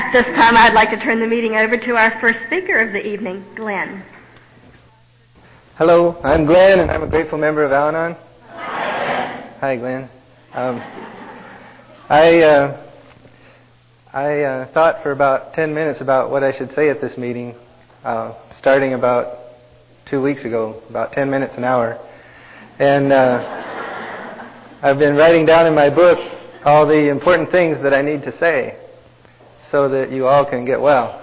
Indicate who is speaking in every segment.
Speaker 1: At this time, I'd like to turn the meeting over to our first speaker of the evening, Glenn.
Speaker 2: Hello, I'm Glenn, and I'm a grateful member of Al-Anon. Hi, Glenn. I thought for about 10 minutes about what I should say at this meeting, starting about 2 weeks ago, about 10 minutes an hour. And I've been writing down in my book all the important things that I need to say so that you all can get well.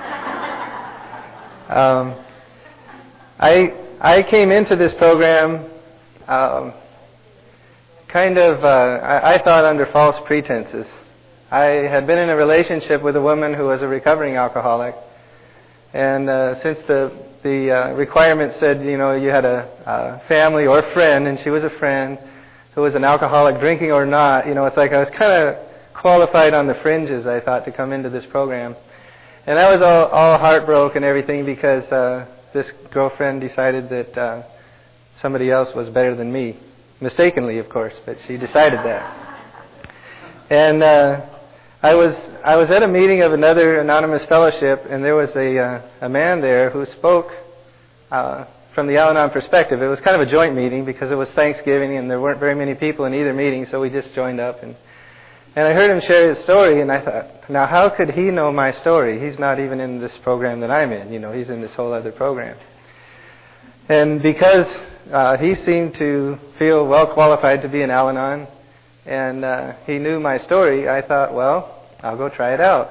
Speaker 2: I came into this program I thought under false pretenses. I had been in a relationship with a woman who was a recovering alcoholic, and since the requirement said, you had a family or friend, and she was a friend who was an alcoholic, drinking or not, it's like I was kind of qualified on the fringes, I thought, to come into this program. And I was all heartbroken and everything because this girlfriend decided that somebody else was better than me. Mistakenly, of course, but she decided that. And I was at a meeting of another anonymous fellowship, and there was a man there who spoke from the Al-Anon perspective. It was kind of a joint meeting because it was Thanksgiving and there weren't very many people in either meeting, so we just joined up. And I heard him share his story, and I thought, now how could he know my story? He's not even in this program that I'm in. He's in this whole other program. And because he seemed to feel well qualified to be an Al-Anon, and he knew my story, I thought, well, I'll go try it out.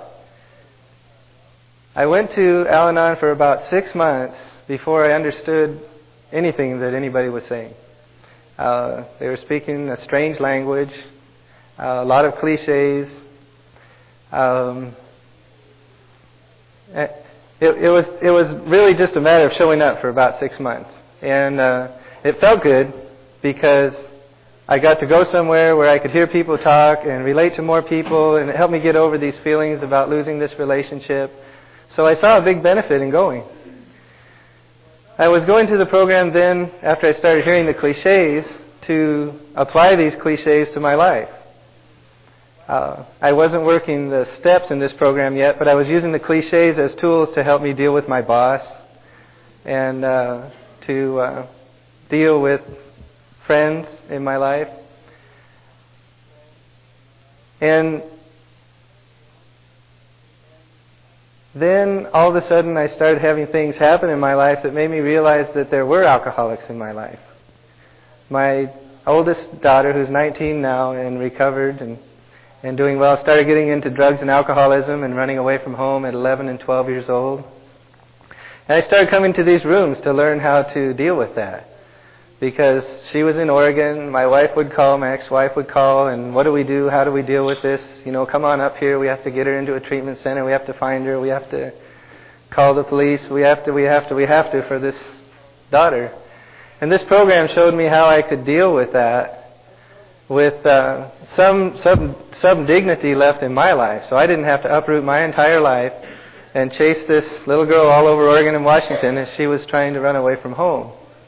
Speaker 2: I went to Al-Anon for about 6 months before I understood anything that anybody was saying. They were speaking a strange language, a lot of cliches. It was really just a matter of showing up for about 6 months. And it felt good because I got to go somewhere where I could hear people talk and relate to more people, and it helped me get over these feelings about losing this relationship. So I saw a big benefit in going. I was going to the program then, after I started hearing the cliches, to apply these cliches to my life. I wasn't working the steps in this program yet, but I was using the cliches as tools to help me deal with my boss and to deal with friends in my life. And then all of a sudden I started having things happen in my life that made me realize that there were alcoholics in my life. My oldest daughter, who's 19 now and recovered and doing well, started getting into drugs and alcoholism and running away from home at 11 and 12 years old. And I started coming to these rooms to learn how to deal with that. Because she was in Oregon, my wife would call, my ex-wife would call, and what do we do? How do we deal with this? Come on up here. We have to get her into a treatment center. We have to find her. We have to call the police. We have to for this daughter. And this program showed me how I could deal with that with some dignity left in my life. So I didn't have to uproot my entire life and chase this little girl all over Oregon and Washington as she was trying to run away from home.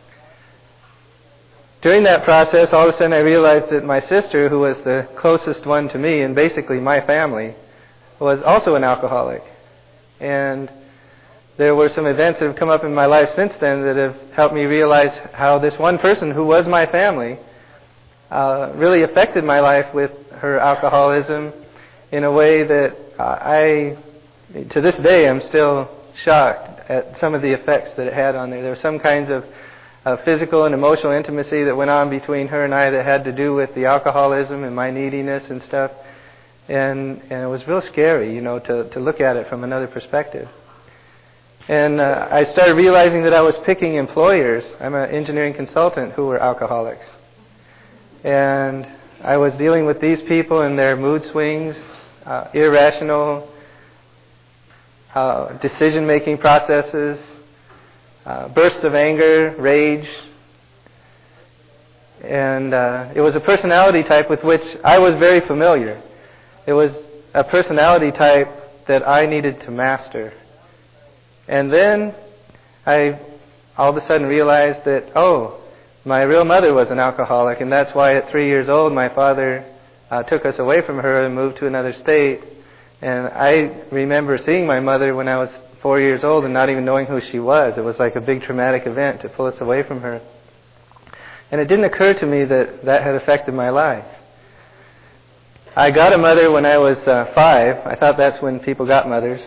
Speaker 2: During that process, all of a sudden I realized that my sister, who was the closest one to me and basically my family, was also an alcoholic. And there were some events that have come up in my life since then that have helped me realize how this one person who was my family really affected my life with her alcoholism in a way that to this day, I'm still shocked at some of the effects that it had on there. There were some kinds of physical and emotional intimacy that went on between her and I that had to do with the alcoholism and my neediness and stuff. And it was real scary, to look at it from another perspective. And I started realizing that I was picking employers. I'm an engineering consultant who were alcoholics. And I was dealing with these people and their mood swings, irrational decision-making processes, bursts of anger, rage. And it was a personality type with which I was very familiar. It was a personality type that I needed to master. And then I all of a sudden realized that, my real mother was an alcoholic, and that's why at 3 years old my father took us away from her and moved to another state And I remember seeing my mother when I was 4 years old and not even knowing who she was. It was like a big traumatic event to pull us away from her. And it didn't occur to me that that had affected my life. I got a mother when I was 5. I thought that's when people got mothers.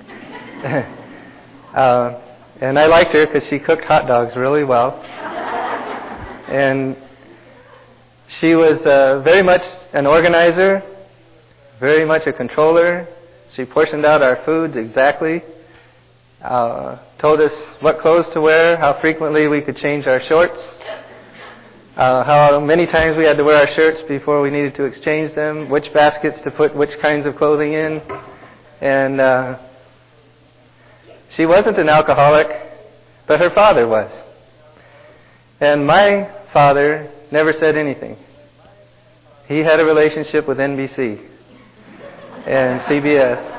Speaker 2: And I liked her because she cooked hot dogs really well. And she was very much an organizer, very much a controller. She portioned out our foods exactly, told us what clothes to wear, how frequently we could change our shorts, how many times we had to wear our shirts before we needed to exchange them, which baskets to put which kinds of clothing in. And she wasn't an alcoholic, but her father was. And my father never said anything. He had a relationship with NBC and CBS.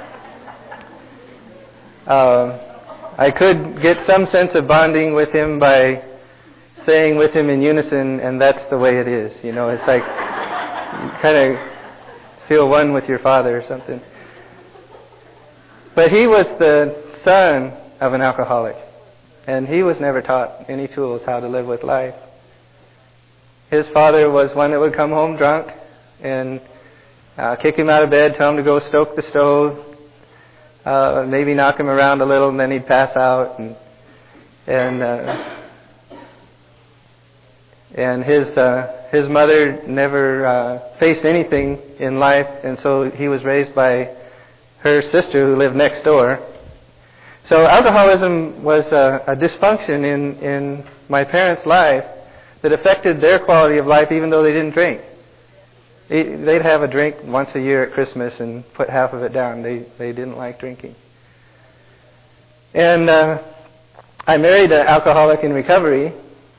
Speaker 2: I could get some sense of bonding with him by saying with him in unison, and that's the way it is. You know, it's like you kind of feel one with your father or something. But he was the son of an alcoholic, and he was never taught any tools how to live with life. His father was one that would come home drunk and kick him out of bed, tell him to go stoke the stove, maybe knock him around a little, and then he'd pass out. And his mother never faced anything in life, and so he was raised by her sister who lived next door. So alcoholism was a dysfunction in my parents' life that affected their quality of life even though they didn't drink. They'd have a drink once a year at Christmas and put half of it down. They didn't like drinking. And I married an alcoholic in recovery.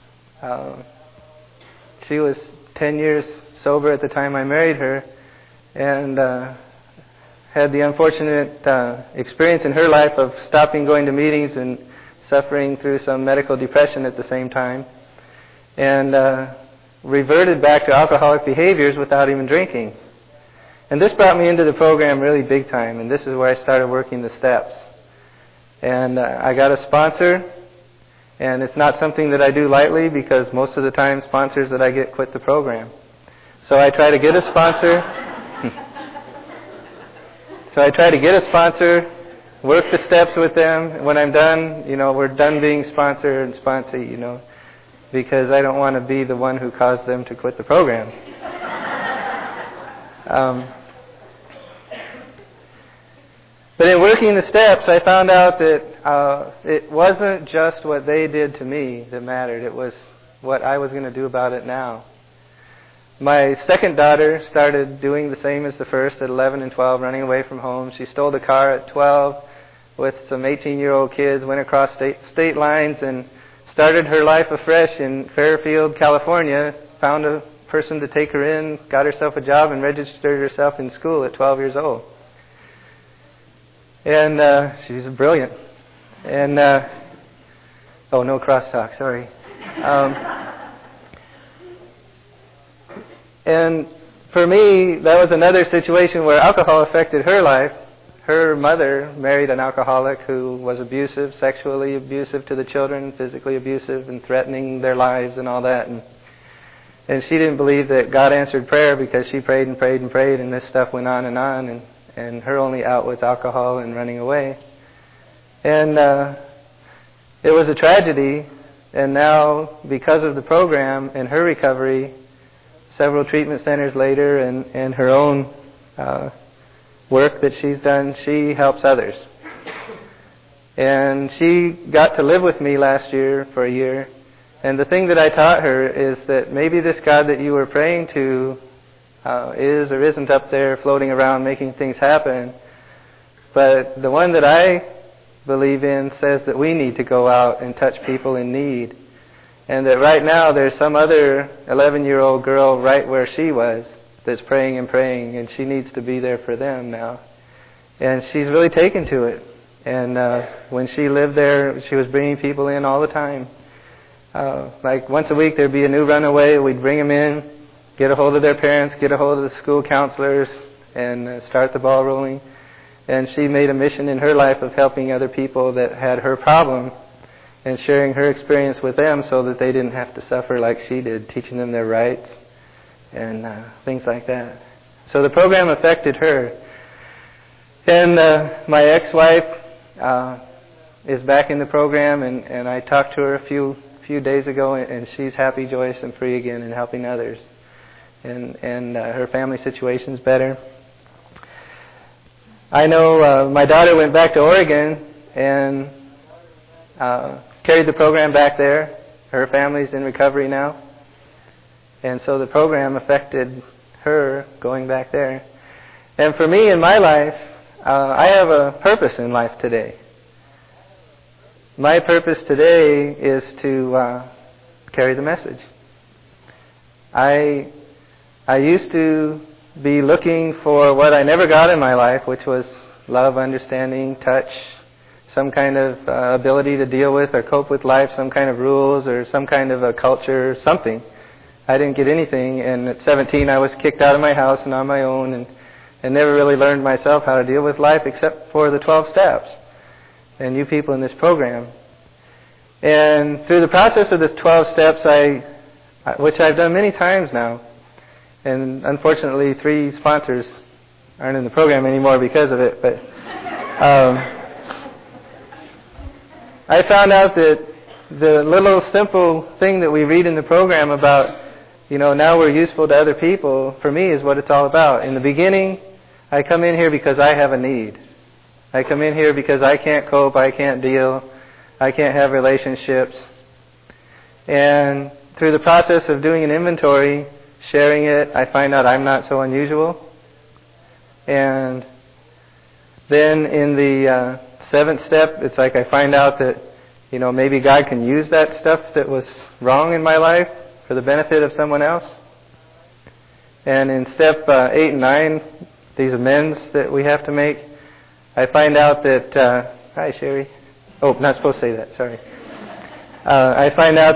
Speaker 2: She was 10 years sober at the time I married her, and had the unfortunate experience in her life of stopping going to meetings and suffering through some medical depression at the same time, and reverted back to alcoholic behaviors without even drinking. And this brought me into the program really big time, and this is where I started working the steps. And I got a sponsor, and it's not something that I do lightly because most of the time sponsors that I get quit the program. So I try to get a sponsor. Work the steps with them. And when I'm done, we're done being sponsor and sponsee, because I don't want to be the one who caused them to quit the program. But in working the steps, I found out that it wasn't just what they did to me that mattered. It was what I was going to do about it now. My second daughter started doing the same as the first at 11 and 12, running away from home. She stole the car at 12 with some 18-year-old kids, went across state lines, and started her life afresh in Fairfield, California, found a person to take her in, got herself a job, and registered herself in school at 12 years old. And she's brilliant. And, oh, no crosstalk, sorry. And for me, that was another situation where alcohol affected her life. Her mother married an alcoholic who was abusive, sexually abusive to the children, physically abusive, and threatening their lives and all that. And she didn't believe that God answered prayer because she prayed and prayed and prayed, and this stuff went on, and her only out was alcohol and running away. And it was a tragedy, and now, because of the program and her recovery, several treatment centers later, and her own work that she's done, she helps others. And she got to live with me last year for a year. And the thing that I taught her is that maybe this God that you were praying to is or isn't up there floating around making things happen. But the one that I believe in says that we need to go out and touch people in need. And that right now there's some other 11-year-old girl right where she was that's praying and praying, and she needs to be there for them now. And she's really taken to it. And when she lived there, she was bringing people in all the time. Like once a week there'd be a new runaway, we'd bring them in, get a hold of their parents, get a hold of the school counselors, and start the ball rolling. And she made a mission in her life of helping other people that had her problem and sharing her experience with them so that they didn't have to suffer like she did, teaching them their rights and things like that. So the program affected her. And my ex-wife is back in the program, and I talked to her a few days ago, and she's happy, joyous, and free again and helping others. And her family situation's better. I know my daughter went back to Oregon and carried the program back there. Her family's in recovery now. And so the program affected her going back there. And for me in my life, I have a purpose in life today. My purpose today is to carry the message. I used to be looking for what I never got in my life, which was love, understanding, touch, some kind of ability to deal with or cope with life, some kind of rules or some kind of a culture, something. I didn't get anything, and at 17 I was kicked out of my house and on my own and never really learned myself how to deal with life except for the 12 steps and you people in this program. And through the process of this 12 steps, which I've done many times now, and unfortunately 3 sponsors aren't in the program anymore because of it, but I found out that the little simple thing that we read in the program about, now we're useful to other people, for me is what it's all about. In the beginning, I come in here because I have a need. I come in here because I can't cope, I can't deal, I can't have relationships. And through the process of doing an inventory, sharing it, I find out I'm not so unusual. And then in the 7th step, it's like I find out that, maybe God can use that stuff that was wrong in my life for the benefit of someone else. And in step 8 and 9, these amends that we have to make, I find out that, hi Sherry. Oh, not supposed to say that, sorry. I find out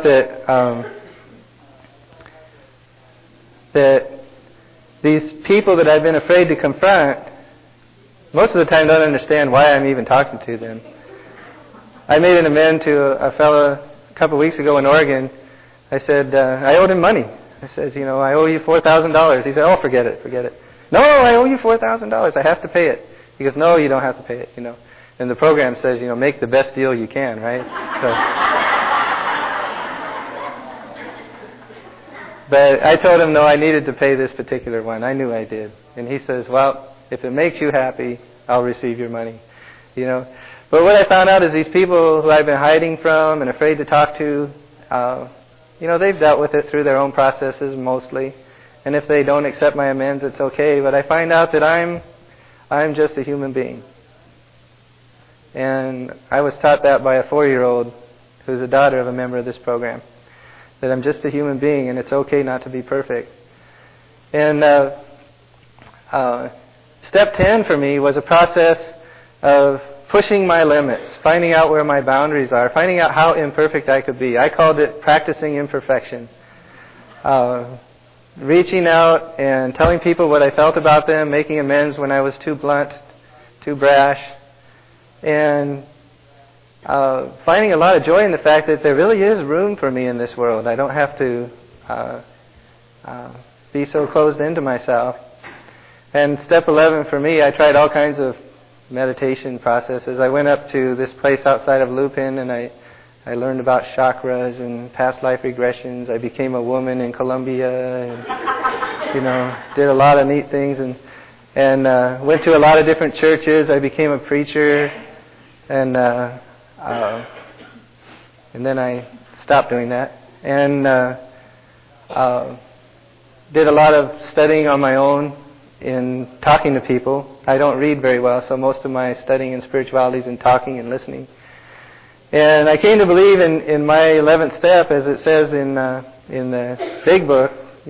Speaker 2: that these people that I've been afraid to confront, most of the time don't understand why I'm even talking to them. I made an amend to a fellow a couple of weeks ago in Oregon. I said, I owed him money. I said, I owe you $4,000. He said, oh, forget it. No, I owe you $4,000. I have to pay it. He goes, no, you don't have to pay it, And the program says, make the best deal you can, right? But I told him, no, I needed to pay this particular one. I knew I did. And he says, well, if it makes you happy, I'll receive your money. But what I found out is these people who I've been hiding from and afraid to talk to, they've dealt with it through their own processes mostly. And if they don't accept my amends, it's okay. But I find out that I'm just a human being. And I was taught that by a 4-year-old who's a daughter of a member of this program. That I'm just a human being and it's okay not to be perfect. And step 10 for me was a process of pushing my limits, finding out where my boundaries are, finding out how imperfect I could be. I called it practicing imperfection. Reaching out and telling people what I felt about them, making amends when I was too blunt, too brash, and finding a lot of joy in the fact that there really is room for me in this world. I don't have to be so closed into myself. And step 11 for me, I tried all kinds of meditation processes. I went up to this place outside of Lupin and I learned about chakras and past life regressions. I became a woman in Colombia and, did a lot of neat things and went to a lot of different churches. I became a preacher and then I stopped doing that and did a lot of studying on my own in talking to people. I don't read very well, so most of my studying in spirituality is in talking and listening. And I came to believe in my 11th step, as it says in the big book,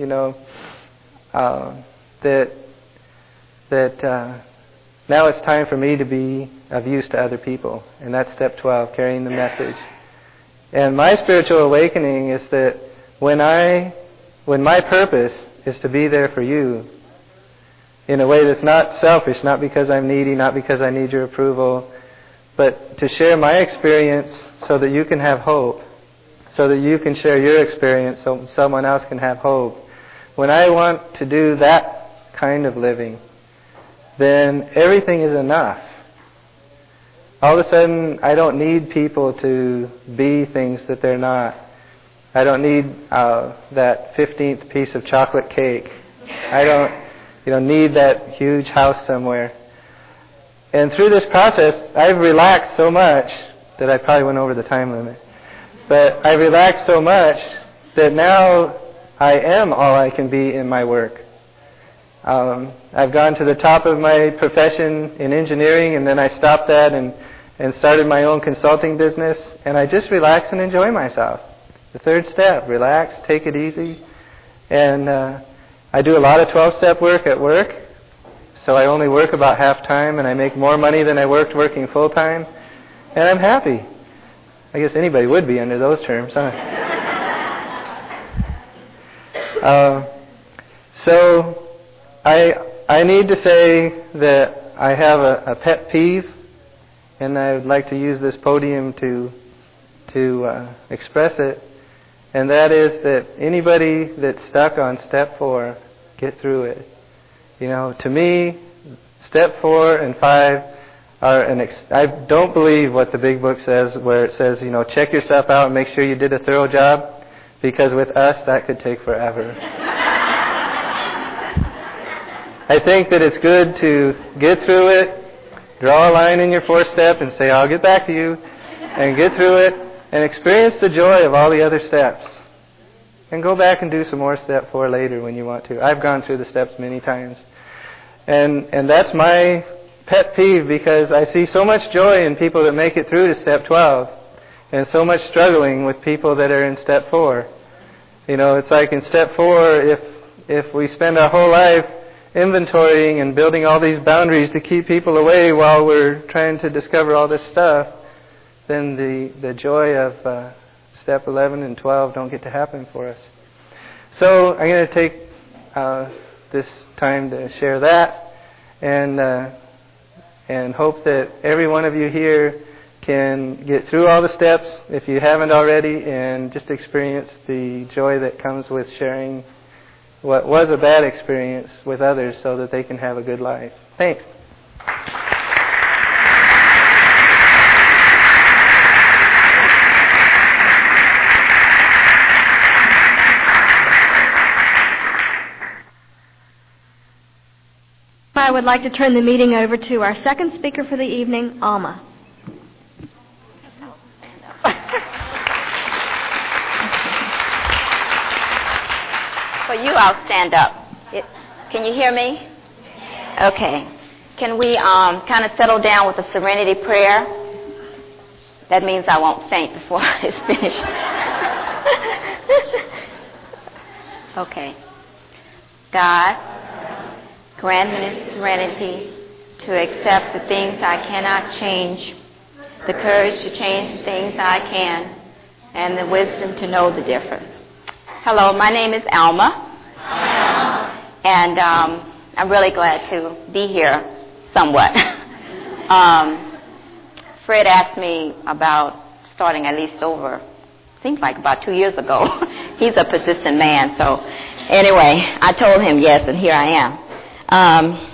Speaker 2: that now it's time for me to be of use to other people. And that's step 12, carrying the message. And my spiritual awakening is that when my purpose is to be there for you, in a way that's not selfish, not because I'm needy, not because I need your approval, but to share my experience so that you can have hope, so that you can share your experience so someone else can have hope. When I want to do that kind of living, then everything is enough. All of a sudden, I don't need people to be things that they're not. I don't need that 15th piece of chocolate cake. I don't need that huge house somewhere. And through this process, I've relaxed so much that I probably went over the time limit. But I've relaxed so much that now I am all I can be in my work. I've gone to the top of my profession in engineering, and then I stopped that and started my own consulting business, and I just relax and enjoy myself. The third step, relax, take it easy. And I do a lot of 12-step work at work, so I only work about half time, and I make more money than I worked working full time, and I'm happy. I guess anybody would be under those terms, huh? So I need to say that I have a pet peeve, and I would like to use this podium to express it, and that is that anybody that's stuck on step 4, get through it. To me, step 4 and 5 are I don't believe what the big book says, where it says, check yourself out and make sure you did a thorough job, because with us, that could take forever. I think that it's good to get through it, draw a line in your 4th step and say, I'll get back to you, and get through it, and experience the joy of all the other steps. And go back and do some more step 4 later when you want to. I've gone through the steps many times. And that's my pet peeve, because I see so much joy in people that make it through to step 12, and so much struggling with people that are in step 4. It's like in step 4, if we spend our whole life inventorying and building all these boundaries to keep people away while we're trying to discover all this stuff, then the joy of step 11 and 12 don't get to happen for us. So I'm going to take this time to share that, and hope that every one of you here can get through all the steps, if you haven't already, and just experience the joy that comes with sharing what was a bad experience with others so that they can have a good life. Thanks.
Speaker 1: I would like to turn the meeting over to our second speaker for the evening, Alma.
Speaker 3: For you, I'll stand up. Can you hear me? Okay. Can we kind of settle down with a serenity prayer? That means I won't faint before it's finished. Okay. God, grant me the serenity to accept the things I cannot change, the courage to change the things I can, and the wisdom to know the difference. Hello, my name is Alma. And I'm really glad to be here somewhat. Fred asked me about starting at least over, seems like about 2 years ago. He's a persistent man, so anyway, I told him yes, and here I am.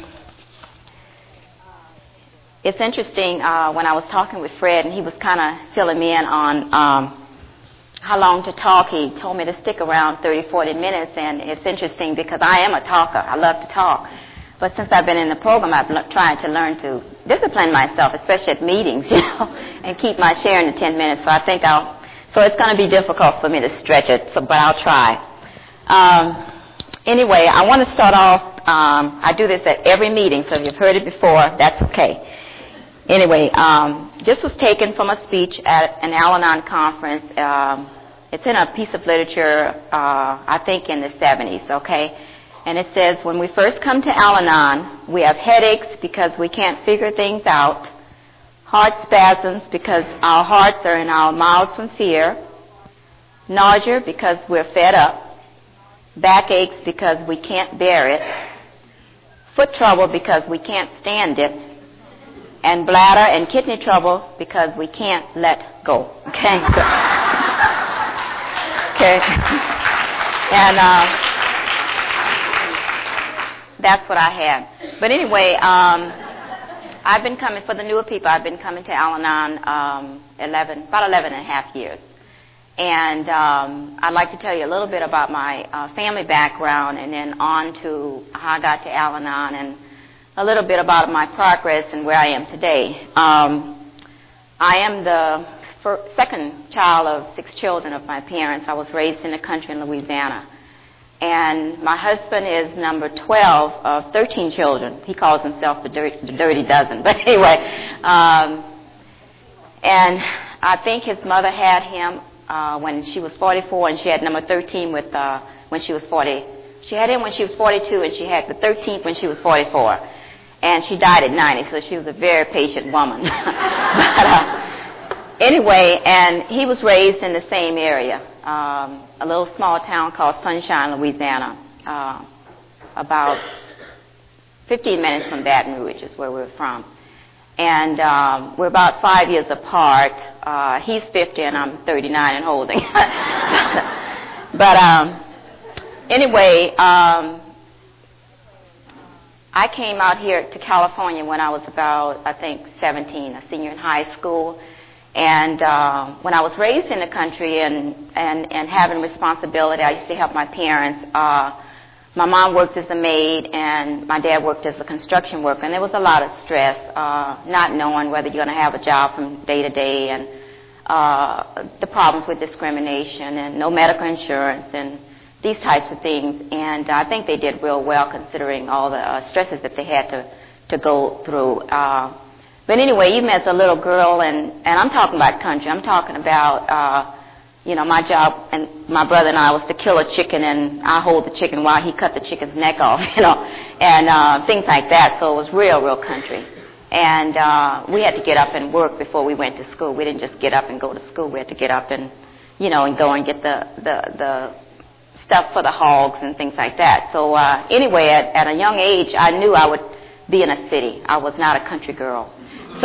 Speaker 3: It's interesting, when I was talking with Fred, and he was kind of filling me in on how long to talk. He told me to stick around 30, 40 minutes, and it's interesting because I am a talker. I love to talk. But since I've been in the program, I've tried to learn to discipline myself, especially at meetings, and keep my share in the 10 minutes. So I think so it's going to be difficult for me to stretch it, but I'll try. Anyway, I want to start off, I do this at every meeting, so if you've heard it before, that's okay. Anyway, this was taken from a speech at an Al-Anon conference. It's in a piece of literature, I think in the 70s, okay? And it says, when we first come to Al-Anon, we have headaches because we can't figure things out, heart spasms because our hearts are in our mouths from fear, nausea because we're fed up, backaches because we can't bear it, foot trouble because we can't stand it, and bladder and kidney trouble because we can't let go. Okay? Okay. And that's what I had. But anyway, I've been coming, for the newer people, I've been coming to Al-Anon about 11 and a half years. And I'd like to tell you a little bit about my family background and then on to how I got to Al-Anon and a little bit about my progress and where I am today. I am the second child of 6 children of my parents. I was raised in the country in Louisiana. And my husband is number 12 of 13 children. He calls himself the dirty dozen. But anyway, and I think his mother had him when she was 44, and she had number 13 when she was 40. She had him when she was 42, and she had the 13th when she was 44. And she died at 90, so she was a very patient woman. But anyway, and he was raised in the same area. A little small town called Sunshine, Louisiana, about 15 minutes from Baton Rouge is where we're from. And we're about 5 years apart. He's 50 and I'm 39 and holding. But anyway, I came out here to California when I was about, I think, 17, a senior in high school. And when I was raised in the country and having responsibility, I used to help my parents. My mom worked as a maid, and my dad worked as a construction worker. And there was a lot of stress, not knowing whether you're going to have a job from day to day, and the problems with discrimination, and no medical insurance, and these types of things. And I think they did real well considering all the stresses that they had to go through. But anyway, even as a little girl, and I'm talking about country, I'm talking about, my job, and my brother and I was to kill a chicken, and I hold the chicken while he cut the chicken's neck off, and things like that. So it was real country. And we had to get up and work before we went to school. We didn't just get up and go to school. We had to get up and, and go and get the stuff for the hogs and things like that. So anyway, at a young age, I knew I would be in a city. I was not a country girl. So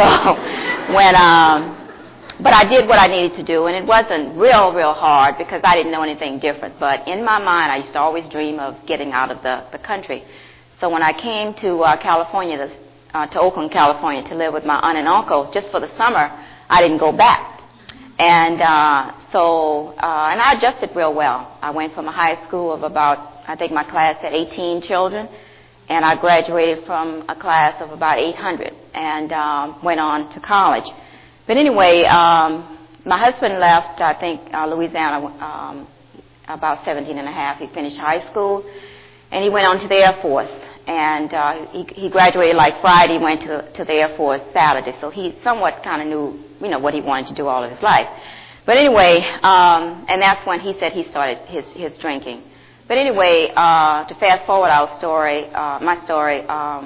Speaker 3: but I did what I needed to do, and it wasn't real hard because I didn't know anything different. But in my mind, I used to always dream of getting out of the country. So when I came to California, to Oakland, California, to live with my aunt and uncle just for the summer, I didn't go back. And and I adjusted real well. I went from a high school of about, I think my class had 18 children, and I graduated from a class of about 800 and went on to college. But anyway, my husband left, I think, Louisiana about 17 and a half. He finished high school, and he went on to the Air Force. And he graduated like Friday, went to the Air Force Saturday. So he somewhat kind of knew, what he wanted to do all of his life. But anyway, and that's when he said he started his drinking. But anyway, to fast forward my story,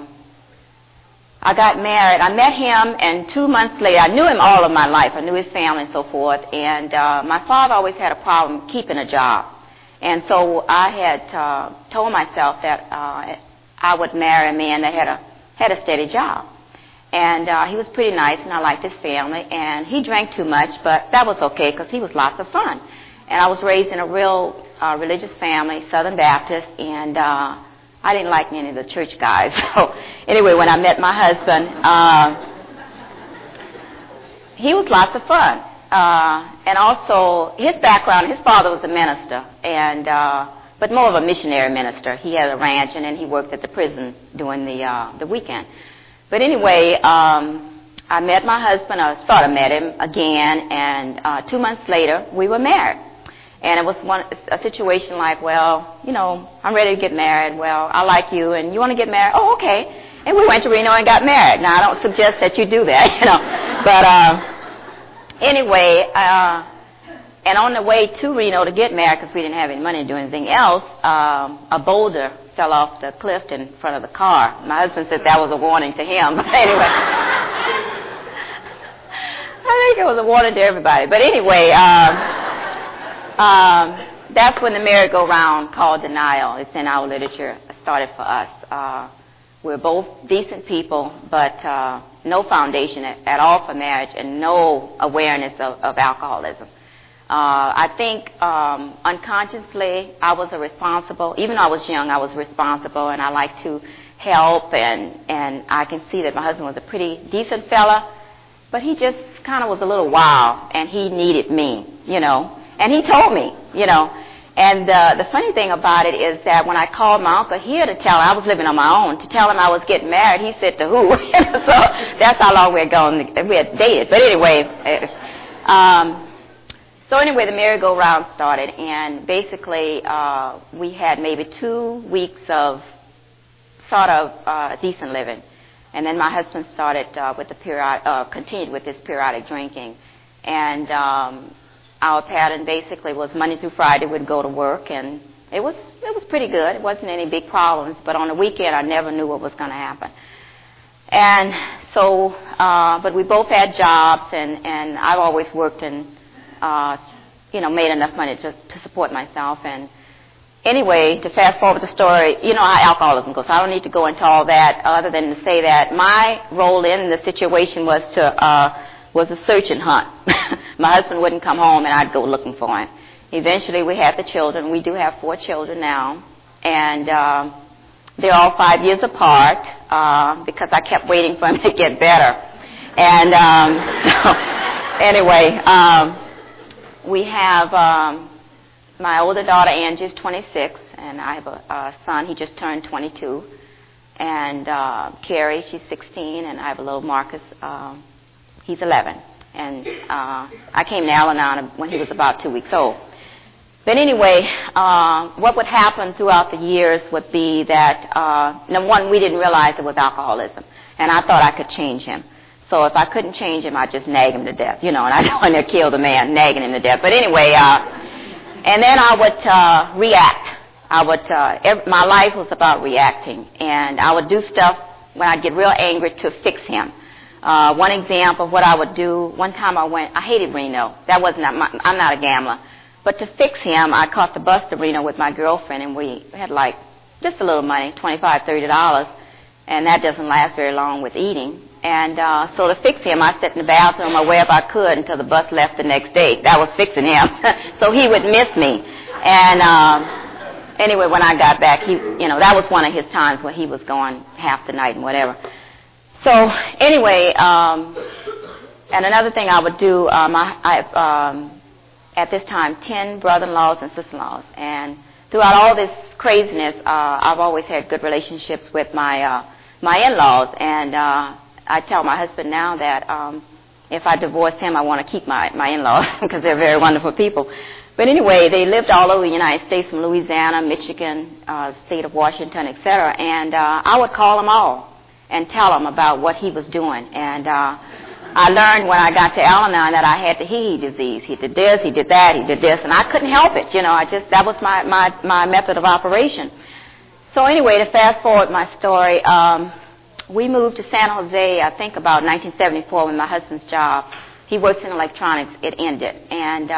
Speaker 3: I got married. I met him, and 2 months later, I knew him all of my life. I knew his family and so forth. And my father always had a problem keeping a job. And so I had told myself that I would marry a man that had a steady job. And he was pretty nice, and I liked his family. And he drank too much, but that was okay because he was lots of fun. And I was raised in a real religious family, Southern Baptist, and I didn't like many of the church guys. So anyway, when I met my husband, he was lots of fun. And also, his background, his father was a minister, and but more of a missionary minister. He had a ranch, and then he worked at the prison during the weekend. But anyway, I met my husband. I sort of met him again, and 2 months later, we were married. And it was a situation like, well, I'm ready to get married. Well, I like you, and you want to get married? Oh, okay. And we went to Reno and got married. Now, I don't suggest that you do that, But anyway, and on the way to Reno to get married, because we didn't have any money to do anything else, a boulder fell off the cliff in front of the car. My husband said that was a warning to him. But anyway, I think it was a warning to everybody. But anyway, that's when the merry-go-round called denial. It's in our literature. It started for us. We're both decent people, but no foundation at all for marriage and no awareness of alcoholism. I think unconsciously I was responsible. Even though I was young, I was responsible, and I like to help, and I can see that my husband was a pretty decent fella, but he just kind of was a little wild, and he needed me, and he told me, And the funny thing about it is that when I called my uncle here to tell him, I was living on my own, to tell him I was getting married, he said, to who? So that's how long we had dated. But anyway, the merry-go-round started, and basically we had maybe 2 weeks of sort of decent living. And then my husband started continued with this periodic drinking. And our pattern basically was Monday through Friday we'd go to work, and it was pretty good. It wasn't any big problems, but on the weekend I never knew what was going to happen. And so, but we both had jobs, and I've always worked and made enough money to support myself. And anyway, to fast forward the story, how alcoholism goes. I don't need to go into all that other than to say that my role in the situation was a search and hunt. My husband wouldn't come home, and I'd go looking for him. Eventually, we had the children. We do have 4 children now, and they're all 5 years apart because I kept waiting for him to get better. And we have my older daughter, Angie's 26, and I have a son. He just turned 22. And Carrie, she's 16, and I have a little Marcus. He's 11. And I came to Al-Anon when he was about 2 weeks old. But anyway, what would happen throughout the years would be that, number one, we didn't realize it was alcoholism. And I thought I could change him. So if I couldn't change him, I'd just nag him to death, and I don't want to kill the man, nagging him to death. But anyway, and then I would react. My life was about reacting. And I would do stuff when I'd get real angry to fix him. One example of what I would do, one time I hated Reno. I'm not a gambler. But to fix him, I caught the bus to Reno with my girlfriend, and we had just a little money, $25, $30, and that doesn't last very long with eating. And so to fix him, I sat in the bathroom or wherever I could until the bus left the next day. That was fixing him. So he would miss me. And anyway, when I got back, that was one of his times where he was gone half the night and whatever. So anyway, and another thing I would do, at this time, 10 brother-in-laws and sister-in-laws. And throughout all this craziness, I've always had good relationships with my in-laws. And I tell my husband now that if I divorce him, I want to keep my in-laws because they're very wonderful people. But anyway, they lived all over the United States, from Louisiana, Michigan, state of Washington, etc. And I would call them all and tell them about what he was doing. And I learned when I got to Al-Anon that I had the he disease. He did this, he did that, he did this, and I couldn't help it. That was my method of operation. So anyway, to fast forward my story, we moved to San Jose, I think about 1974, when my husband's job, he works in electronics, it ended. And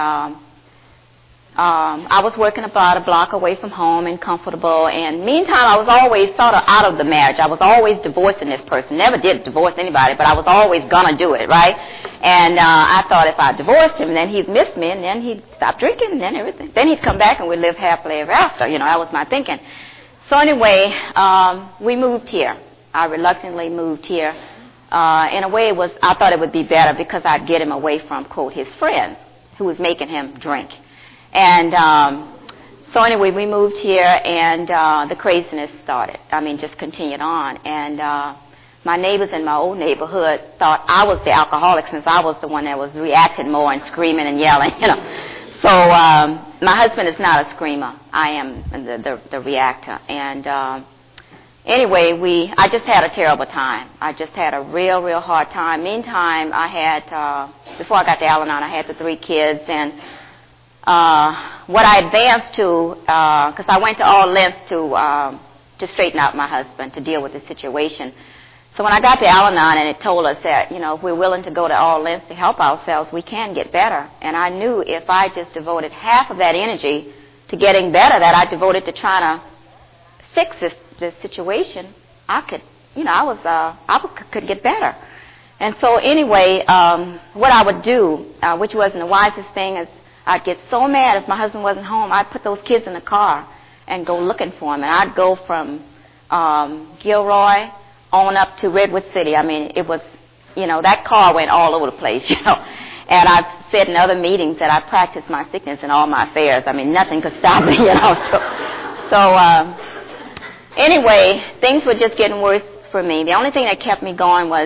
Speaker 3: I was working about a block away from home and comfortable. And meantime, I was always sort of out of the marriage. I was always divorcing this person. Never did divorce anybody, but I was always going to do it, right? And I thought if I divorced him, then he'd miss me, and then he'd stop drinking, and then everything. Then he'd come back, and we'd live happily ever after. That was my thinking. So anyway, we moved here. I reluctantly moved here. In a way, I thought it would be better because I'd get him away from, quote, his friends who was making him drink. And so anyway, we moved here, and the craziness started. Just continued on. And my neighbors in my old neighborhood thought I was the alcoholic since I was the one that was reacting more and screaming and yelling, So my husband is not a screamer. I am the reactor. And anyway, I just had a terrible time. I just had a real, real hard time. Meantime, I had, before I got to Al-Anon, I had the 3 kids, and what I advanced to, because I went to all lengths to straighten out my husband, to deal with the situation. So when I got to Al-Anon, and it told us that, if we're willing to go to all lengths to help ourselves, we can get better. And I knew if I just devoted half of that energy to getting better that I devoted to trying to fix this situation, I could could get better. And so anyway, what I would do, which wasn't the wisest thing, is I'd get so mad if my husband wasn't home. I'd put those kids in the car and go looking for him. And I'd go from Gilroy on up to Redwood City. I mean, it was, that car went all over the place, And I've said in other meetings that I practiced my sickness in all my affairs. I mean, nothing could stop me, So anyway, things were just getting worse for me. The only thing that kept me going was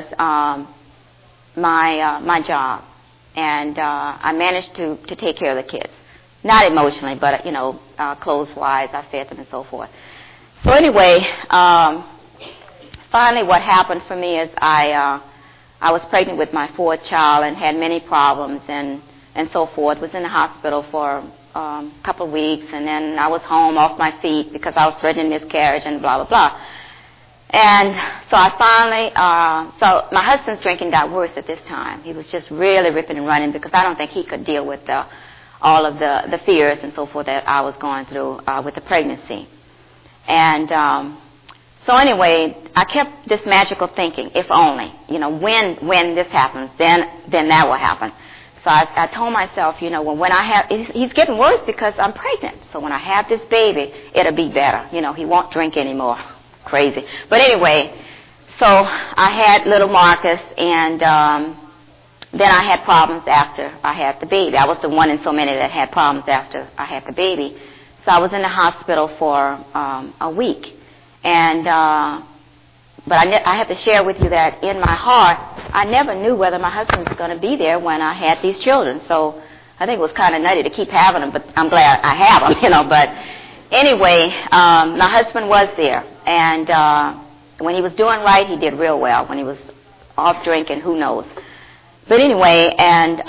Speaker 3: my job. And I managed to take care of the kids. Not emotionally, but, clothes-wise, I fed them and so forth. So anyway, finally what happened for me is I was pregnant with my fourth child and had many problems and so forth. Was in the hospital for a couple of weeks, and then I was home off my feet because I was threatening miscarriage and blah, blah, blah. And so I finally, so my husband's drinking got worse at this time. He was just really ripping and running because I don't think he could deal with all of the fears and so forth that I was going through with the pregnancy. And so anyway, I kept this magical thinking, if only, when this happens, then that will happen. So I told myself, when I have, he's getting worse because I'm pregnant. So when I have this baby, it'll be better. He won't drink anymore. Crazy. But anyway, so I had little Marcus, and then I had problems after I had the baby. I was the one in so many that had problems after I had the baby. So I was in the hospital for a week. And but I have to share with you that in my heart, I never knew whether my husband was going to be there when I had these children. So I think it was kind of nutty to keep having them, but I'm glad I have them, But anyway, my husband was there. And when he was doing right, he did real well. When he was off drinking, who knows. But anyway, and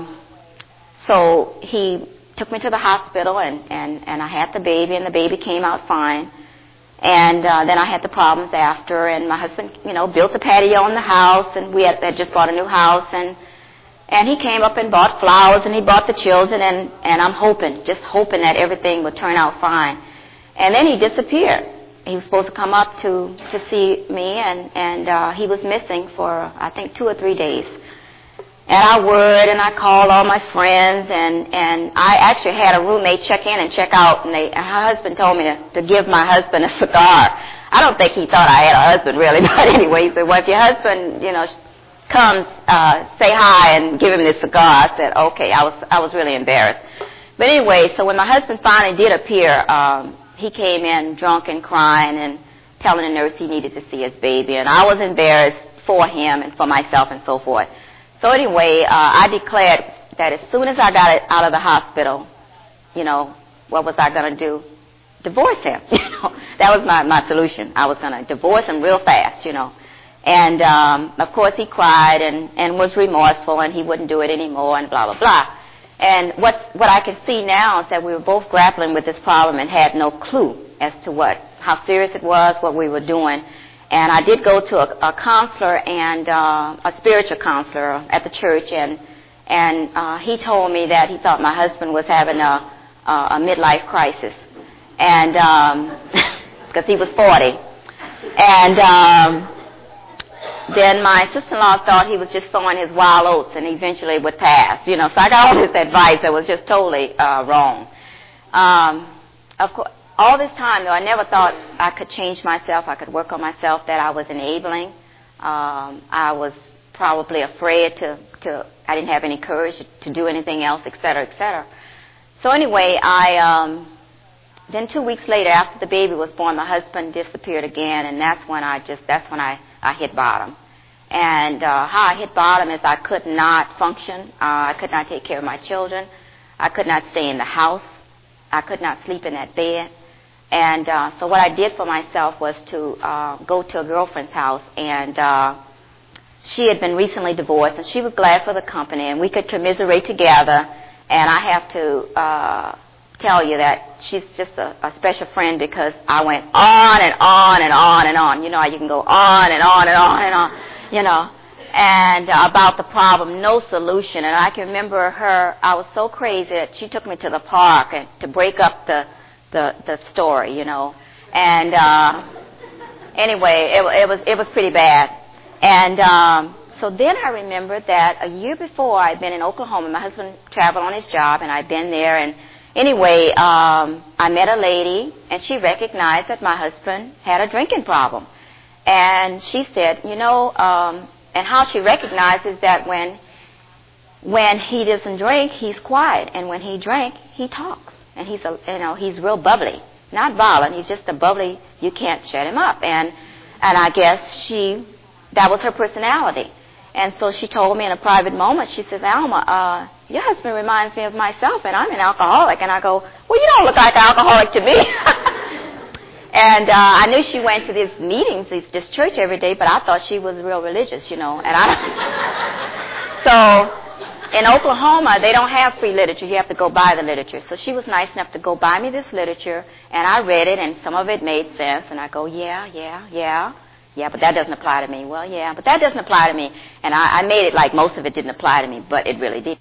Speaker 3: so he took me to the hospital, and I had the baby, and the baby came out fine. And then I had the problems after, and my husband, built a patio in the house, and we had just bought a new house, and he came up and bought flowers, and he bought the children, and I'm just hoping that everything would turn out fine. And then he disappeared. He was supposed to come up to see me, and he was missing for, I think, 2 or 3 days. And I worried, and I called all my friends, and I actually had a roommate check in and check out, and her husband told me to give my husband a cigar. I don't think he thought I had a husband, really, but anyway, he said, well, if your husband, comes, say hi and give him this cigar. I said, okay. I was really embarrassed. But anyway, so when my husband finally did appear, he came in drunk and crying and telling the nurse he needed to see his baby, and I was embarrassed for him and for myself and so forth. So anyway, I declared that as soon as I got out of the hospital, what was I going to do? Divorce him. That was my solution. I was going to divorce him real fast, And of course he cried and was remorseful, and he wouldn't do it anymore, and blah, blah, blah. And what I can see now is that we were both grappling with this problem and had no clue as to how serious it was, what we were doing. And I did go to a counselor and a spiritual counselor at the church, and he told me that he thought my husband was having a midlife crisis, and because he was 40. And then my sister-in-law thought he was just sowing his wild oats and eventually it would pass. So I got all this advice that was just totally wrong. Of course. All this time, though, I never thought I could change myself, I could work on myself, that I was enabling. I was probably afraid I didn't have any courage to do anything else, et cetera, et cetera. So anyway, then 2 weeks later, after the baby was born, my husband disappeared again, and that's when I hit bottom. And how I hit bottom is I could not function. I could not take care of my children. I could not stay in the house. I could not sleep in that bed. And so what I did for myself was to go to a girlfriend's house, and she had been recently divorced, and she was glad for the company, and we could commiserate together. And I have to tell you that she's just a special friend because I went on and on and on and on. You know how you can go on and on and on and on, and about the problem, no solution. And I can remember I was so crazy that she took me to the park and to break up the story, and anyway, it was pretty bad. And so then I remembered that a year before I'd been in Oklahoma. My husband traveled on his job, and I'd been there. And anyway, I met a lady, and she recognized that my husband had a drinking problem. And she said, and how she recognized is that when he doesn't drink, he's quiet, and when he drank, he talks, and he's real bubbly, not violent. He's just a bubbly. You can't shut him up. And I guess that was her personality. And so she told me in a private moment, she says, Alma, your husband reminds me of myself, and I'm an alcoholic. And I go, well, you don't look like an alcoholic to me. And I knew she went to these meetings, this church every day, but I thought she was real religious, And so in Oklahoma, they don't have free literature. You have to go buy the literature. So she was nice enough to go buy me this literature, and I read it, and some of it made sense. And I go, yeah, but that doesn't apply to me. Well, yeah, but that doesn't apply to me. And I made it like most of it didn't apply to me, but it really did.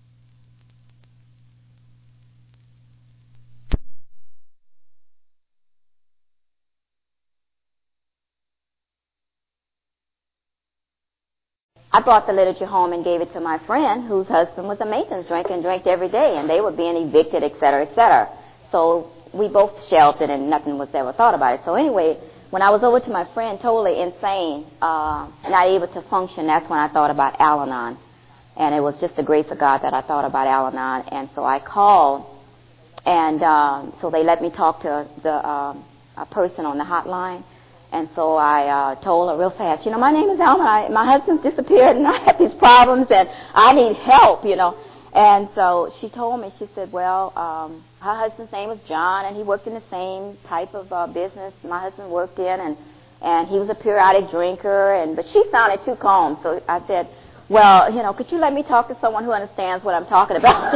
Speaker 3: I brought the literature home and gave it to my friend whose husband was a maintenance drinker and drank every day, and they were being evicted, et cetera, et cetera. So we both shelved it, and nothing was ever thought about it. So anyway, when I was over to my friend, totally insane, not able to function, that's when I thought about Al-Anon. And it was just the grace of God that I thought about Al-Anon. And so I called, and so they let me talk to a person on the hotline. And so I told her real fast, my name is Alma. My husband's disappeared, and I have these problems, and I need help, And so she told me, she said, well, her husband's name was John, and he worked in the same type of business my husband worked in, and he was a periodic drinker, but she sounded too calm. So I said, well, could you let me talk to someone who understands what I'm talking about?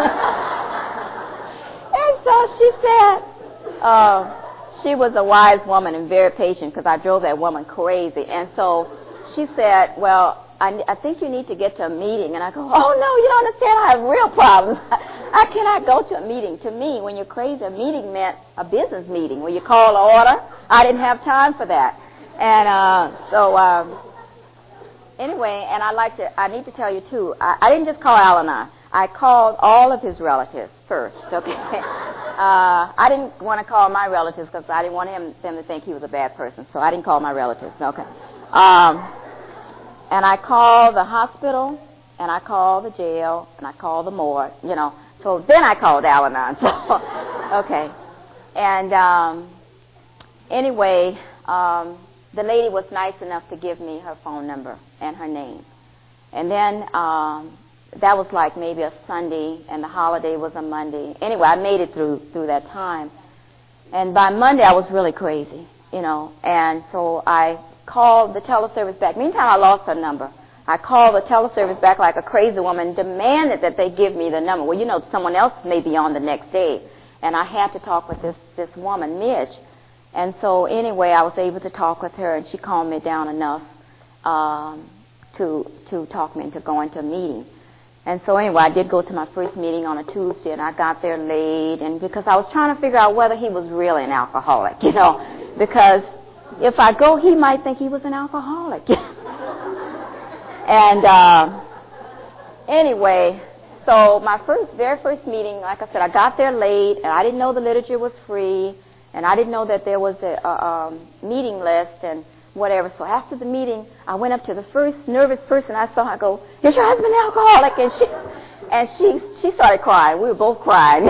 Speaker 3: And so she said, she was a wise woman and very patient, because I drove that woman crazy. And so she said, well, I think you need to get to a meeting. And I go, oh, no, you don't understand. I have real problems. I cannot go to a meeting. To me, when you're crazy, a meeting meant a business meeting where you call an order. I didn't have time for that. And anyway, and I need to tell you, too, I didn't just call Al-Anon. I called all of his relatives first, okay? I didn't want to call my relatives because I didn't want them to think he was a bad person, so I didn't call my relatives, okay? And I called the hospital, and I called the jail, and I called the morgue, So then I called Al-Anon, so, okay. And anyway, the lady was nice enough to give me her phone number and her name. And then that was like maybe a Sunday, and the holiday was a Monday. Anyway, I made it through that time. And by Monday, I was really crazy, And so I called the teleservice back. Meantime, I lost her number. I called the teleservice back like a crazy woman, demanded that they give me the number. Well, someone else may be on the next day. And I had to talk with this woman, Midge. And so anyway, I was able to talk with her, and she calmed me down enough to talk me into going to a meeting. And so anyway, I did go to my first meeting on a Tuesday, and I got there late, and because I was trying to figure out whether he was really an alcoholic, because if I go, he might think he was an alcoholic. And anyway, so my very first meeting, like I said, I got there late, and I didn't know the literature was free, and I didn't know that there was a meeting list and whatever. So after the meeting, I went up to the first nervous person I saw. I go, "Is your husband an alcoholic?" And she started crying. We were both crying.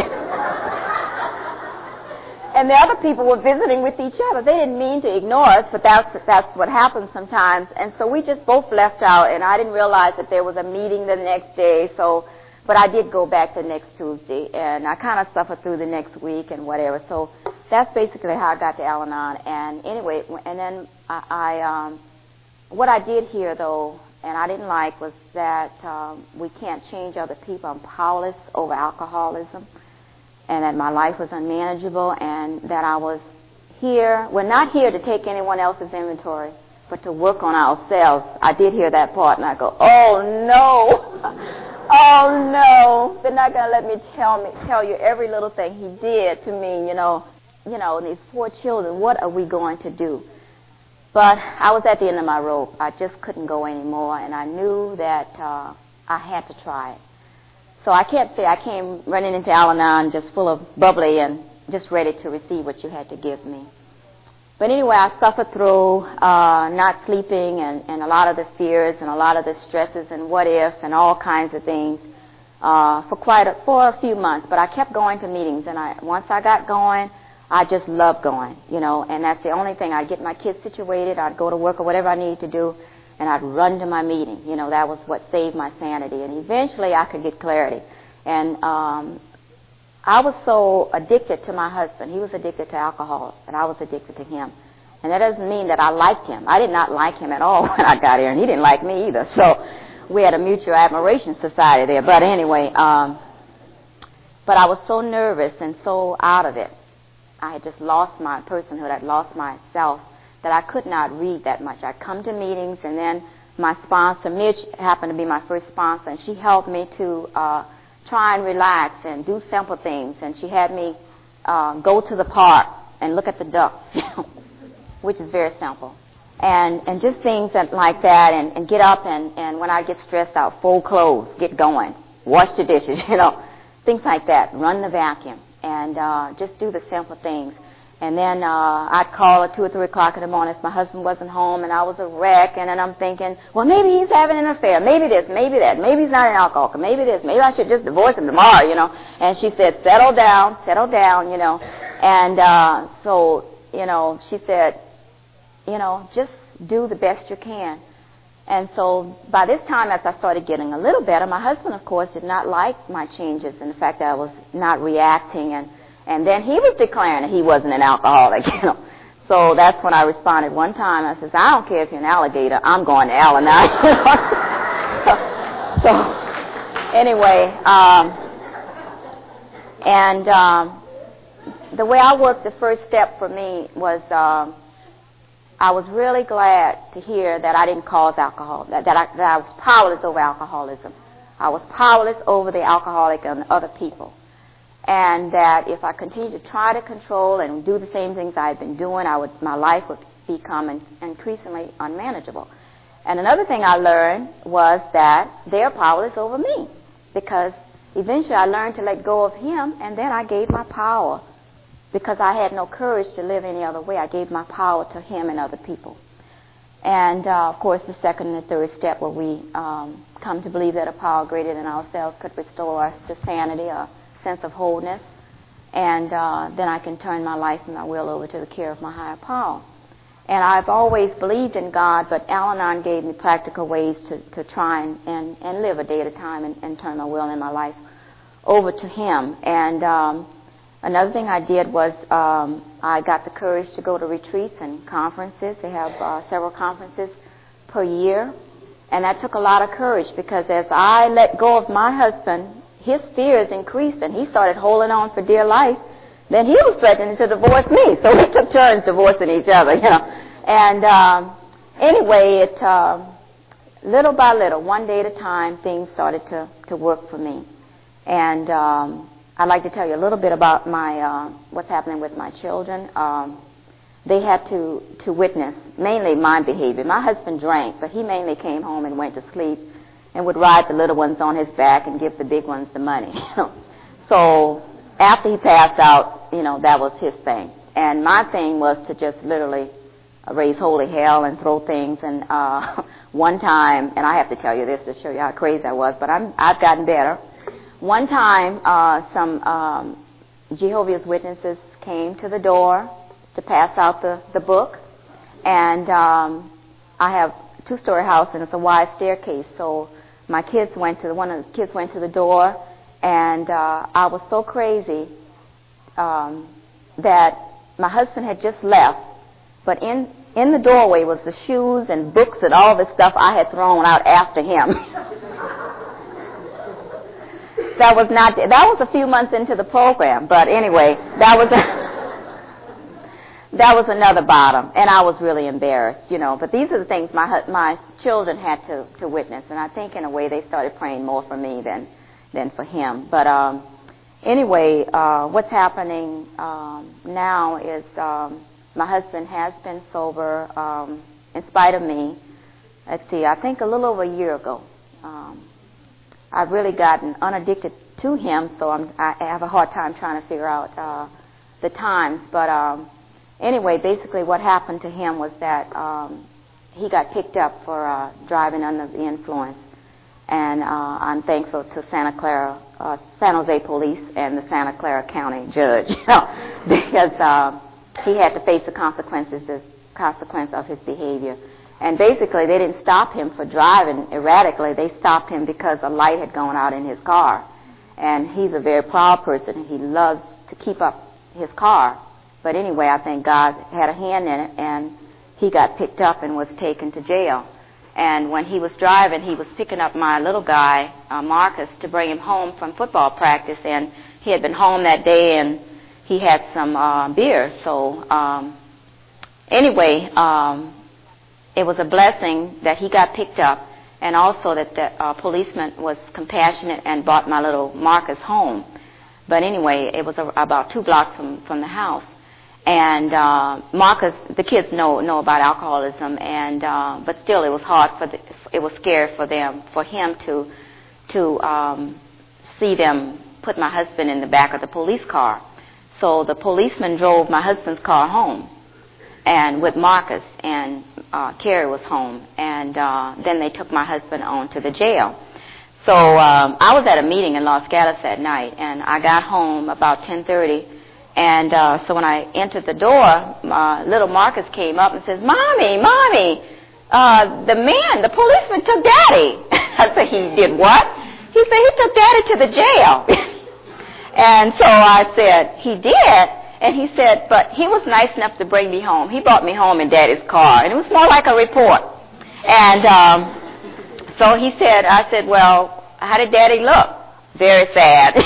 Speaker 3: And the other people were visiting with each other. They didn't mean to ignore us, but that's what happens sometimes. And so we just both left out, and I didn't realize that there was a meeting the next day. But I did go back the next Tuesday, and I kind of suffered through the next week and whatever. So that's basically how I got to Al-Anon. And anyway, and then what I did here, though, and I didn't like, was that we can't change other people. I'm powerless over alcoholism, and that my life was unmanageable, and that I was here. We're not here to take anyone else's inventory, but to work on ourselves. I did hear that part, and I go, oh, no. Oh, no. They're not going to let me tell you every little thing he did to me, and these poor children. What are we going to do? But I was at the end of my rope. I just couldn't go anymore, and I knew that I had to try it. So I can't say I came running into Al-Anon just full of bubbly and just ready to receive what you had to give me. But anyway, I suffered through not sleeping and a lot of the fears and a lot of the stresses and what if and all kinds of things for a few months. But I kept going to meetings, and once I got going, I just loved going, and that's the only thing. I'd get my kids situated, I'd go to work or whatever I needed to do, and I'd run to my meeting. That was what saved my sanity. And eventually I could get clarity. And I was so addicted to my husband. He was addicted to alcohol, and I was addicted to him. And that doesn't mean that I liked him. I did not like him at all when I got here, and he didn't like me either. So we had a mutual admiration society there. But anyway, but I was so nervous and so out of it. I had just lost my personhood. I'd lost myself that I could not read that much. I'd come to meetings, and then my sponsor, Mitch, happened to be my first sponsor, and she helped me to try and relax and do simple things. And she had me go to the park and look at the ducks, which is very simple. And just things like that, and get up, and when I get stressed out, fold clothes, get going, wash the dishes, things like that, run the vacuum. And just do the simple things. And then I'd call at 2 or 3 o'clock in the morning if my husband wasn't home and I was a wreck. And then I'm thinking, well, maybe he's having an affair. Maybe this, maybe that. Maybe he's not an alcoholic. Maybe this. Maybe I should just divorce him tomorrow, And she said, settle down, And so, she said, just do the best you can. And so by this time, as I started getting a little better, my husband, of course, did not like my changes and the fact that I was not reacting. And then he was declaring that he wasn't an alcoholic, So that's when I responded one time. I says, I don't care if you're an alligator. I'm going to Al-Anon. So anyway, the way I worked, the first step for me was I was really glad to hear that I didn't cause alcohol, that I was powerless over alcoholism. I was powerless over the alcoholic and other people. And that if I continued to try to control and do the same things I had been doing, my life would become increasingly unmanageable. And another thing I learned was that they're powerless over me, because eventually I learned to let go of him, and then I gave my power. Because I had no courage to live any other way, I gave my power to him and other people. And, of course, the second and the third step where we come to believe that a power greater than ourselves could restore us to sanity, a sense of wholeness. And then I can turn my life and my will over to the care of my higher power. And I've always believed in God, but Al-Anon gave me practical ways to try and live a day at a time and turn my will and my life over to him. And another thing I did was I got the courage to go to retreats and conferences. They have several conferences per year. And that took a lot of courage, because as I let go of my husband, his fears increased and he started holding on for dear life. Then he was threatening to divorce me. So we took turns divorcing each other, And anyway, little by little, one day at a time, things started to work for me. And I'd like to tell you a little bit about my what's happening with my children. They had to witness mainly my behavior. My husband drank, but he mainly came home and went to sleep and would ride the little ones on his back and give the big ones the money. So after he passed out, that was his thing. And my thing was to just literally raise holy hell and throw things. And one time, and I have to tell you this to show you how crazy I was, but I've gotten better. One time, some Jehovah's Witnesses came to the door to pass out the book, and I have a 2-story house, and it's a wide staircase. So one of the kids went to the door, and I was so crazy that my husband had just left, but in the doorway was the shoes and books and all this stuff I had thrown out after him. That was a few months into the program, but anyway, that was another bottom, and I was really embarrassed, But these are the things my children had to witness, and I think in a way they started praying more for me than for him. But anyway, what's happening now is my husband has been sober in spite of me. Let's see, I think a little over a year ago. I've really gotten unaddicted to him, so I have a hard time trying to figure out the times. But anyway, basically what happened to him was that he got picked up for driving under the influence. And I'm thankful to San Jose Police and the Santa Clara County judge, because he had to face the consequence of his behavior. And basically, they didn't stop him for driving erratically. They stopped him because a light had gone out in his car. And he's a very proud person. He loves to keep up his car. But anyway, I think God had a hand in it, and he got picked up and was taken to jail. And when he was driving, he was picking up my little guy, Marcus, to bring him home from football practice. And he had been home that day, and he had some beer. So anyway, it was a blessing that he got picked up, and also that the policeman was compassionate and brought my little Marcus home. But anyway, it was about 2 blocks from the house. And Marcus, the kids know about alcoholism, and but still, it was hard it was scary for him to see them put my husband in the back of the police car. So the policeman drove my husband's car home, and with Marcus, and Carrie was home, and then they took my husband on to the jail. So I was at a meeting in Los Gatos that night, and I got home about 10:30. And so when I entered the door, little Marcus came up and says, Mommy, the policeman took Daddy. I said, he did what? He said, he took Daddy to the jail. And so I said, he did? And he said, but he was nice enough to bring me home. He brought me home in Daddy's car, and it was more like a report. And so he said, I said, well, how did Daddy look? Very sad.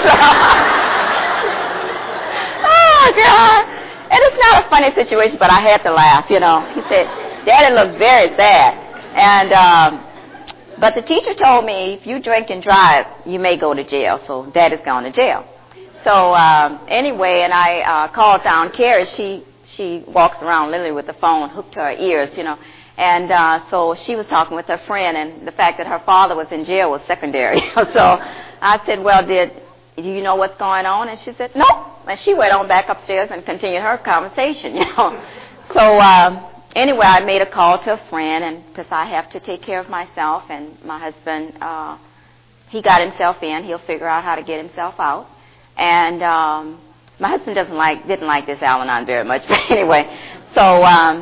Speaker 3: Oh, God. And it's not a funny situation, but I had to laugh, He said, Daddy looked very sad. And but the teacher told me, if you drink and drive, you may go to jail. So Daddy's gone to jail. So anyway, and I called down Carrie. She walks around literally with the phone hooked to her ears, And so she was talking with her friend, and the fact that her father was in jail was secondary. So I said, well, do you know what's going on? And she said, no. And she went on back upstairs and continued her conversation, So anyway, I made a call to a friend, and because I have to take care of myself, and my husband, he got himself in. He'll figure out how to get himself out. And my husband didn't like this Al-Anon very much, but anyway. So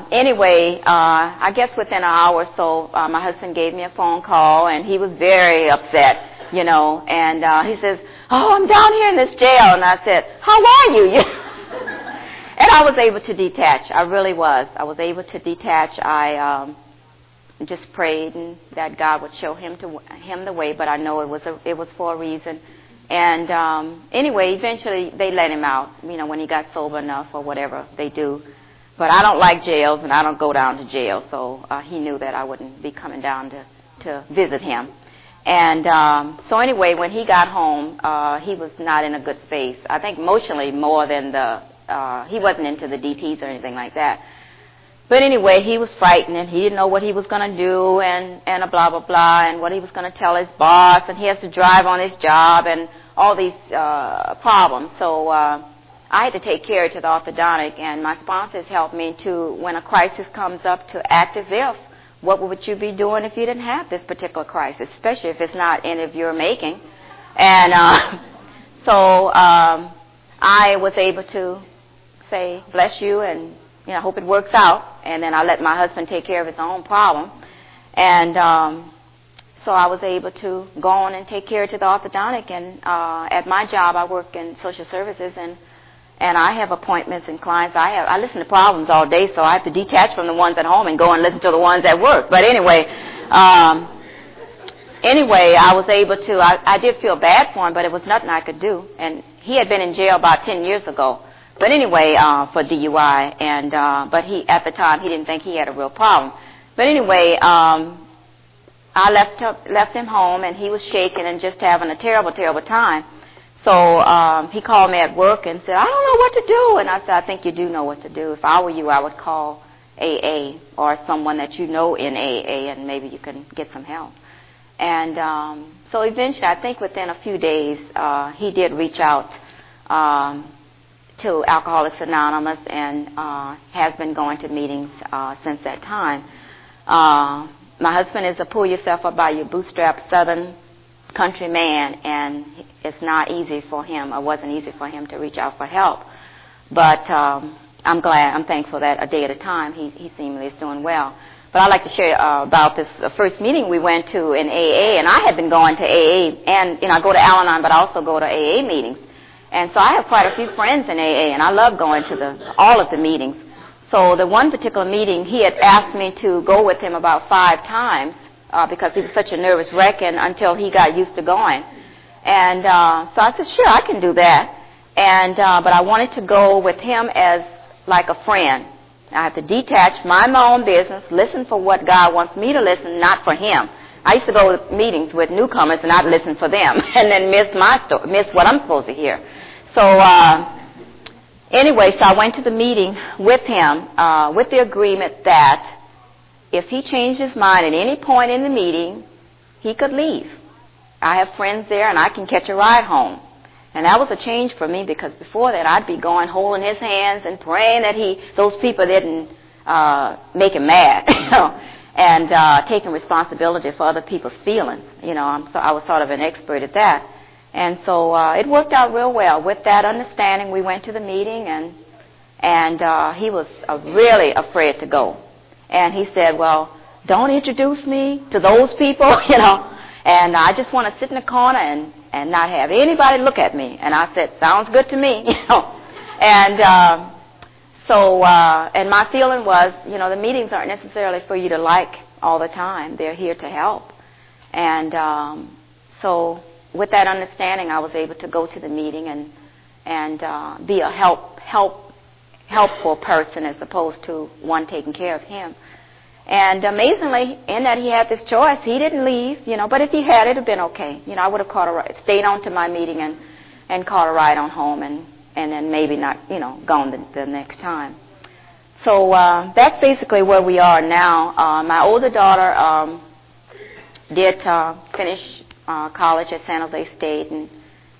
Speaker 3: I guess within an hour or so, my husband gave me a phone call, and he was very upset, And he says, oh, I'm down here in this jail. And I said, how are you? And I was able to detach. I really was. I was able to detach. I just prayed and that God would show him the way, but I know it was for a reason. And anyway, eventually they let him out, when he got sober enough or whatever they do. But I don't like jails, and I don't go down to jail, so he knew that I wouldn't be coming down to visit him. And so anyway, when he got home, he was not in a good space. I think emotionally more than he wasn't into the DTs or anything like that. But anyway, he was frightened, and he didn't know what he was going to do, and a blah, blah, blah, and what he was going to tell his boss, and he has to drive on his job, and all these problems. So I had to take Carrie to the orthodontic, and my sponsors helped me to, when a crisis comes up, to act as if, what would you be doing if you didn't have this particular crisis, especially if it's not any of your making. And so I was able to say, bless you, and I hope it works out. And then I let my husband take care of his own problem. And so I was able to go on and take Carrie to the orthodontic. And at my job, I work in social services, and I have appointments and clients. I listen to problems all day, so I have to detach from the ones at home and go and listen to the ones at work. But anyway, I was able to. I did feel bad for him, but it was nothing I could do. And he had been in jail about 10 years ago. But anyway, for DUI, and but at the time he didn't think he had a real problem. But anyway, I left him home, and he was shaking and just having a terrible, terrible time. So he called me at work and said, I don't know what to do. And I said, I think you do know what to do. If I were you, I would call AA or someone that you know in AA, and maybe you can get some help. And so eventually, I think within a few days, he did reach out to Alcoholics Anonymous and has been going to meetings since that time. My husband is a pull yourself up by your bootstrap Southern country man, and it's not easy for him, or wasn't easy for him to reach out for help. But I'm thankful that a day at a time he seemingly is doing well. But I'd like to share about this first meeting we went to in AA, and I had been going to AA, and I go to Al-Anon, but I also go to AA meetings. And so I have quite a few friends in AA, and I love going to all of the meetings. So the one particular meeting, he had asked me to go with him about 5 times because he was such a nervous wreck, and until he got used to going. And so I said, sure, I can do that. And but I wanted to go with him as like a friend. I have to detach, mind my own business, listen for what God wants me to listen, not for him. I used to go to meetings with newcomers and I'd listen for them and then miss what I'm supposed to hear. So anyway, so I went to the meeting with him with the agreement that if he changed his mind at any point in the meeting, he could leave. I have friends there and I can catch a ride home. And that was a change for me, because before that I'd be going holding his hands and praying that those people didn't make him mad, and taking responsibility for other people's feelings. I was sort of an expert at that. And so it worked out real well. With that understanding, we went to the meeting, and he was really afraid to go. And he said, well, don't introduce me to those people, and I just want to sit in the corner and not have anybody look at me. And I said, sounds good to me, And and my feeling was, the meetings aren't necessarily for you to like all the time. They're here to help. And so with that understanding, I was able to go to the meeting and be a helpful person as opposed to one taking care of him. And amazingly, in that he had this choice, he didn't leave, but if he had, it would have been okay. I would have stayed on to my meeting and caught a ride on home and then maybe not, gone the next time. So that's basically where we are now. My older daughter did finish college at San Jose State, and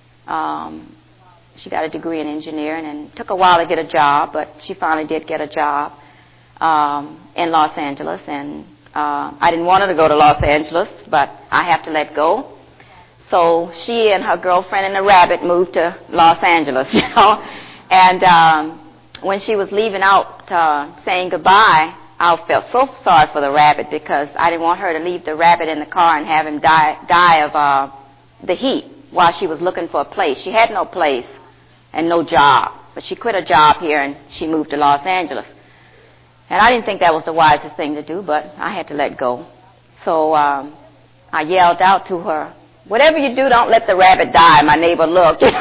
Speaker 3: she got a degree in engineering, and it took a while to get a job, but she finally did get a job in Los Angeles, and I didn't want her to go to Los Angeles, but I have to let go. So she and her girlfriend and the rabbit moved to Los Angeles, and when she was leaving out saying goodbye, I felt so sorry for the rabbit, because I didn't want her to leave the rabbit in the car and have him die of the heat while she was looking for a place. She had no place and no job, but she quit her job here and she moved to Los Angeles. And I didn't think that was the wisest thing to do, but I had to let go. So I yelled out to her, whatever you do, don't let the rabbit die. My neighbor looked. He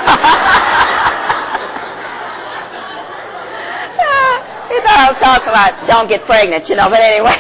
Speaker 3: thought I was talking about don't get pregnant, but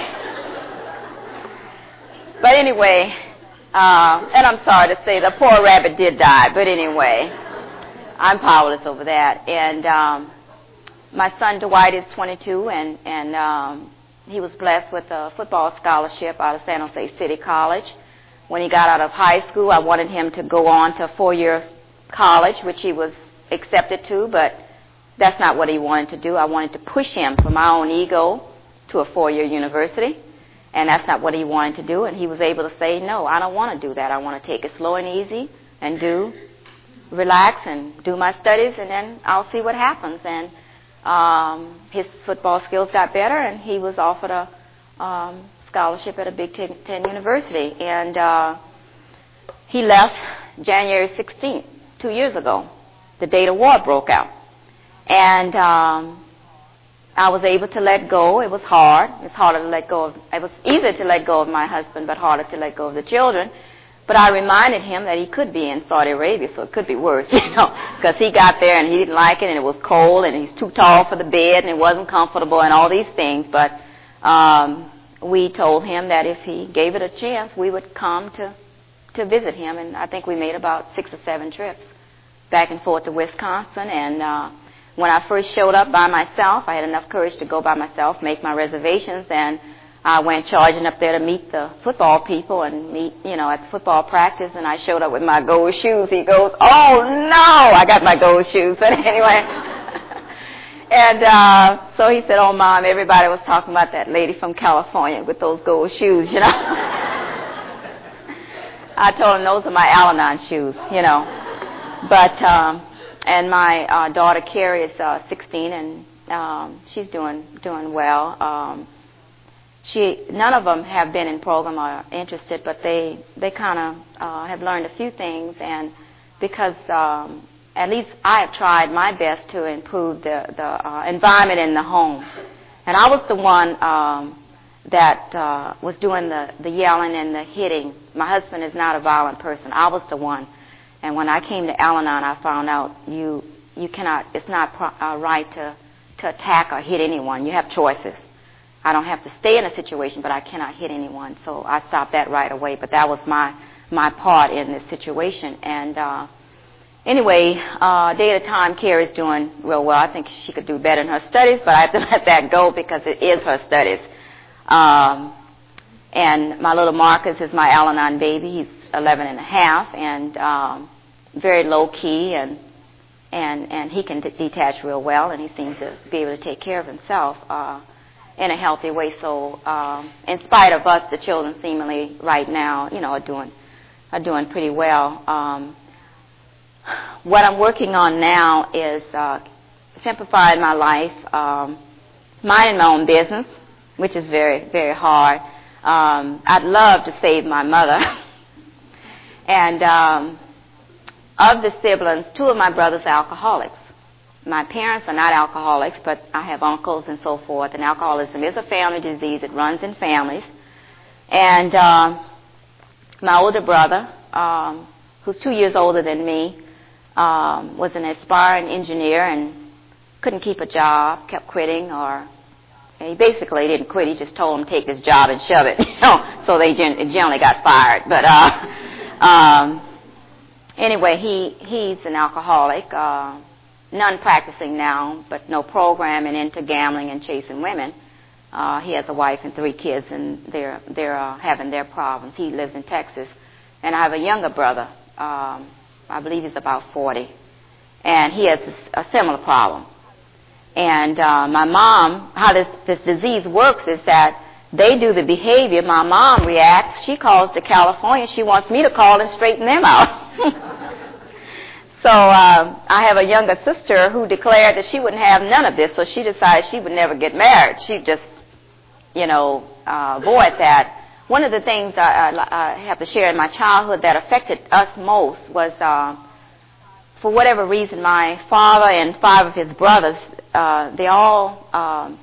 Speaker 3: anyway. And I'm sorry to say the poor rabbit did die, but anyway, I'm powerless over that. And my son Dwight is 22, and he was blessed with a football scholarship out of San Jose City College. When he got out of high school, I wanted him to go on to a 4-year college, which he was accepted to, but that's not what he wanted to do. I wanted to push him for my own ego to a 4-year university, and that's not what he wanted to do. And he was able to say, no, I don't want to do that. I want to take it slow and easy and relax and do my studies, and then I'll see what happens. And his football skills got better, and he was offered a scholarship at a Big Ten university. And he left January 16th, 2 years ago, the day the war broke out. And I was able to let go. It was hard. It's harder to let go of. It was easier to let go of my husband, but harder to let go of the children. But I reminded him that he could be in Saudi Arabia, so it could be worse, because he got there and he didn't like it, and it was cold, and he's too tall for the bed, and it wasn't comfortable, and all these things. But we told him that if he gave it a chance, we would come to visit him, and I think we made about 6 or 7 trips back and forth to Wisconsin. And when I first showed up by myself, I had enough courage to go by myself, make my reservations, and I went charging up there to meet the football people and meet, at the football practice, and I showed up with my gold shoes. He goes, "Oh, no!" I got my gold shoes. But anyway, and so he said, "Oh, Mom, everybody was talking about that lady from California with those gold shoes, I told him those are my Al-Anon shoes, But, and my daughter Carrie is 16, and she's doing well. None of them have been in program or are interested, but they kind of have learned a few things, and because at least I have tried my best to improve the environment in the home. And I was the one that was doing the yelling and the hitting. My husband is not a violent person. I was the one. And when I came to Al-Anon, I found out you cannot, it's not right to attack or hit anyone. You have choices. I don't have to stay in a situation, but I cannot hit anyone. So I stopped that right away. But that was my part in this situation. And anyway, day at a time, Carrie's doing real well. I think she could do better in her studies, but I have to let that go because it is her studies. And my little Marcus is my Al-Anon baby. He's 11 and a half, and very low key, and he can detach real well, and he seems to be able to take care of himself in a healthy way. So, in spite of us, the children seemingly right now, are doing pretty well. What I'm working on now is simplifying my life, minding my own business, which is very, very hard. I'd love to save my mother. And of the siblings, 2 of my brothers are alcoholics. My parents are not alcoholics, but I have uncles and so forth. And alcoholism is a family disease. It runs in families. And my older brother, who's 2 years older than me, was an aspiring engineer and couldn't keep a job, kept quitting, or he basically didn't quit. He just told them take this job and shove it. So they generally got fired. But anyway, he's an alcoholic, non-practicing now, but no program, and into gambling and chasing women. He has a wife and 3 kids, and they're having their problems. He lives in Texas, and I have a younger brother. I believe he's about 40, and he has a similar problem. And my mom, how this disease works is that they do the behavior. My mom reacts. She calls to California. She wants me to call and straighten them out. So I have a younger sister who declared that she wouldn't have none of this, so she decided she would never get married. She'd just, avoid that. One of the things I have to share in my childhood that affected us most was, for whatever reason, my father and 5 of his brothers, they all,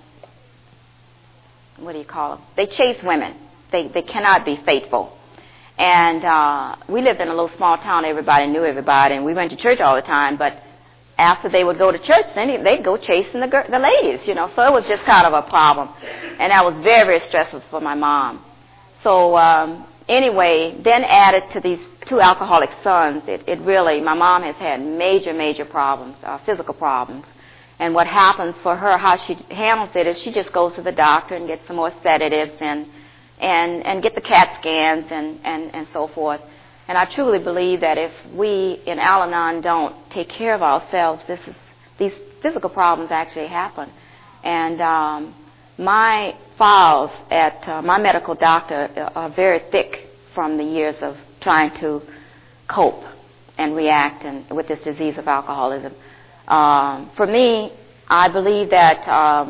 Speaker 3: they chase women. They cannot be faithful. And we lived in a little small town. Everybody knew everybody, and we went to church all the time. But after they would go to church, then they'd go chasing the ladies, So it was just kind of a problem. And that was very, very stressful for my mom. So anyway, then added to these 2 alcoholic sons, it really, my mom has had major, major problems, physical problems. And what happens for her, how she handles it, is she just goes to the doctor and gets some more sedatives and get the CAT scans and so forth. And I truly believe that if we in Al-Anon don't take care of ourselves, these physical problems actually happen. And my files at my medical doctor are very thick from the years of trying to cope and react with this disease of alcoholism. For me, I believe that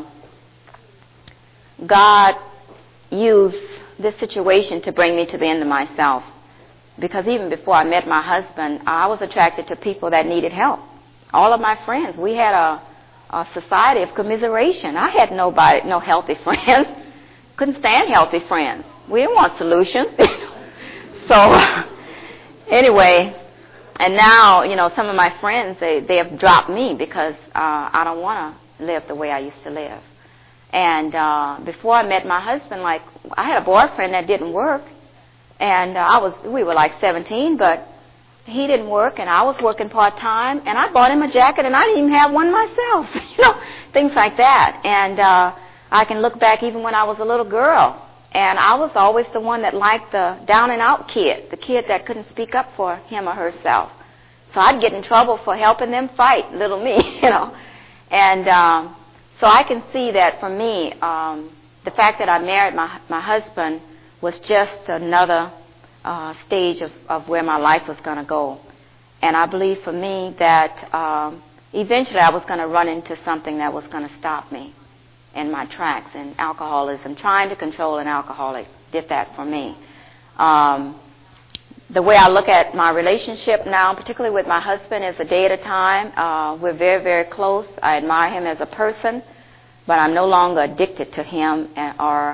Speaker 3: God used this situation to bring me to the end of myself. Because even before I met my husband, I was attracted to people that needed help. All of my friends, we had a society of commiseration. I had no healthy friends. Couldn't stand healthy friends. We didn't want solutions. So anyway, and now, some of my friends, they have dropped me because I don't want to live the way I used to live. And before I met my husband, I had a boyfriend that didn't work. And we were like 17, but he didn't work, and I was working part-time, and I bought him a jacket, and I didn't even have one myself, things like that. And I can look back even when I was a little girl, and I was always the one that liked the down-and-out kid, the kid that couldn't speak up for him or herself. So I'd get in trouble for helping them fight, little me, And so I can see that for me, the fact that I married my husband was just another stage of where my life was going to go. And I believe for me that eventually I was going to run into something that was going to stop me in my tracks. And alcoholism, trying to control an alcoholic, did that for me. The way I look at my relationship now, particularly with my husband, is a day at a time. We're very, very close. I admire him as a person, but I'm no longer addicted to him or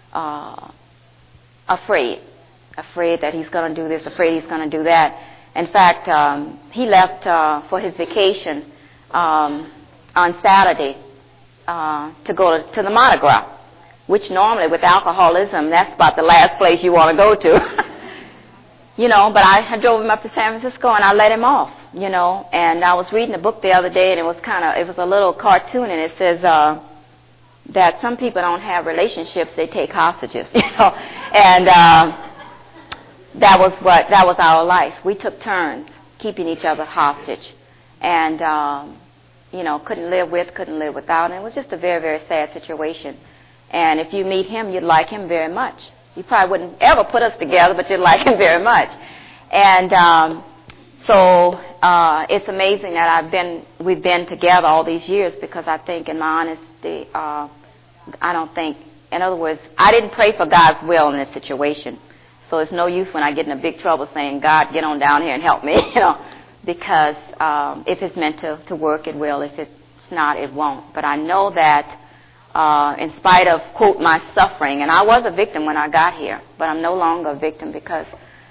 Speaker 3: afraid that he's going to do this, afraid he's going to do that. In fact, he left for his vacation on Saturday to go to the Mardi Gras, which normally with alcoholism, that's about the last place you want to go to. But I drove him up to San Francisco and I let him off, And I was reading a book the other day, and it was a little cartoon, and it says that some people don't have relationships, they take hostages, And that was our life. We took turns keeping each other hostage, and couldn't live with, couldn't live without, and it was just a very, very sad situation. And if you meet him, you'd like him very much. You probably wouldn't ever put us together, but you'd like him very much. And so it's amazing that we've been together all these years, because I think, in my honesty, in other words, I didn't pray for God's will in this situation. So it's no use when I get in a big trouble saying, God, get on down here and help me, because if it's meant to work, it will. If it's not, it won't. But I know that in spite of, quote, my suffering, and I was a victim when I got here, but I'm no longer a victim, because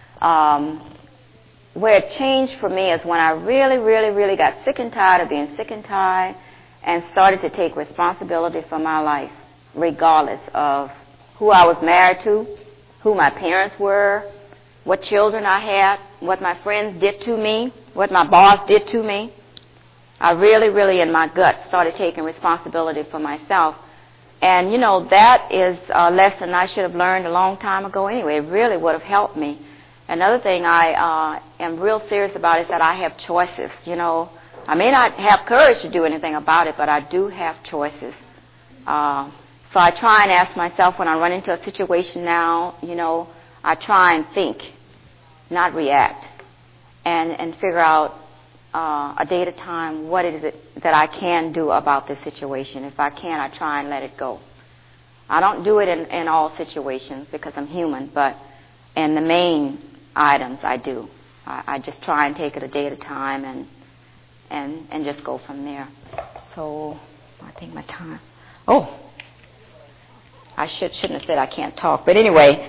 Speaker 3: where it changed for me is when I really, really, really got sick and tired of being sick and tired and started to take responsibility for my life, regardless of who I was married to, who my parents were, what children I had, what my friends did to me, what my boss did to me. I really, really, in my gut, started taking responsibility for myself. And, that is a lesson I should have learned a long time ago anyway. It really would have helped me. Another thing I am real serious about is that I have choices. I may not have courage to do anything about it, but I do have choices. So I try and ask myself when I run into a situation now, I try and think, not react, and figure out a day at a time, what is it that I can do about this situation? If I can, I try and let it go. I don't do it in all situations because I'm human, but in the main items I do. I just try and take it a day at a time and just go from there. So I think my time. Oh, I shouldn't have said I can't talk, but anyway.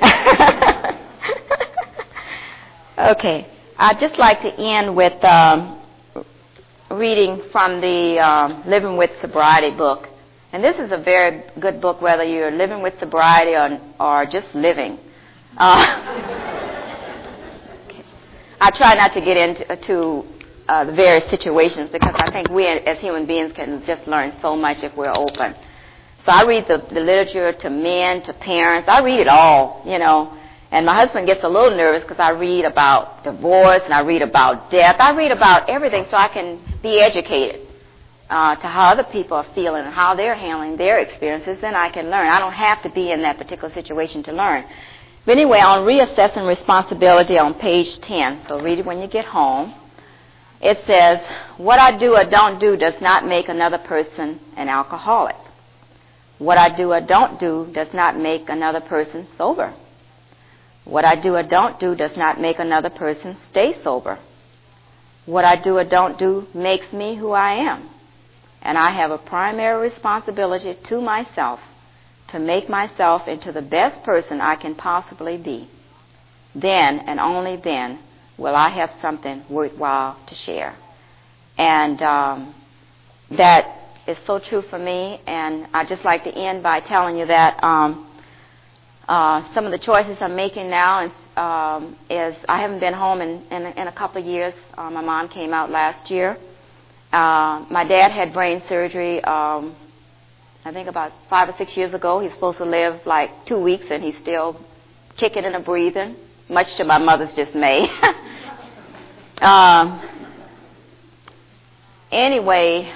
Speaker 3: Okay, I'd just like to end with reading from the Living with Sobriety book. And this is a very good book, whether you're living with sobriety or just living. I try not to get into the various situations, because I think we as human beings can just learn so much if we're open. So I read the literature to men, to parents. I read it all, And my husband gets a little nervous because I read about divorce and I read about death. I read about everything so I can be educated to how other people are feeling and how they're handling their experiences. Then I can learn. I don't have to be in that particular situation to learn. But anyway, on reassessing responsibility on page 10, so read it when you get home. It says, what I do or don't do does not make another person an alcoholic. What I do or don't do does not make another person sober. What I do or don't do does not make another person stay sober. What I do or don't do makes me who I am. And I have a primary responsibility to myself to make myself into the best person I can possibly be. Then and only then will I have something worthwhile to share. And that is so true for me. And I'd just like to end by telling you that Some of the choices I'm making now is I haven't been home in a couple of years. My mom came out last year. My dad had brain surgery, I think about 5 or 6 years ago. He's supposed to live like 2 weeks, and he's still kicking and breathing, much to my mother's dismay. Anyway,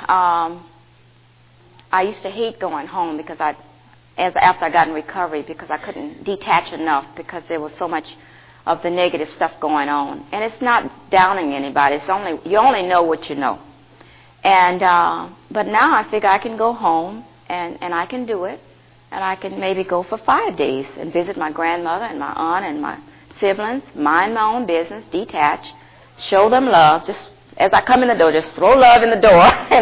Speaker 3: I used to hate going home because after I got in recovery, because I couldn't detach enough because there was so much of the negative stuff going on. And it's not downing anybody. You only know what you know. And but now I figure I can go home and I can do it, and I can maybe go for 5 days and visit my grandmother and my aunt and my siblings, mind my own business, detach, show them love. Just as I come in the door, just throw love in the door,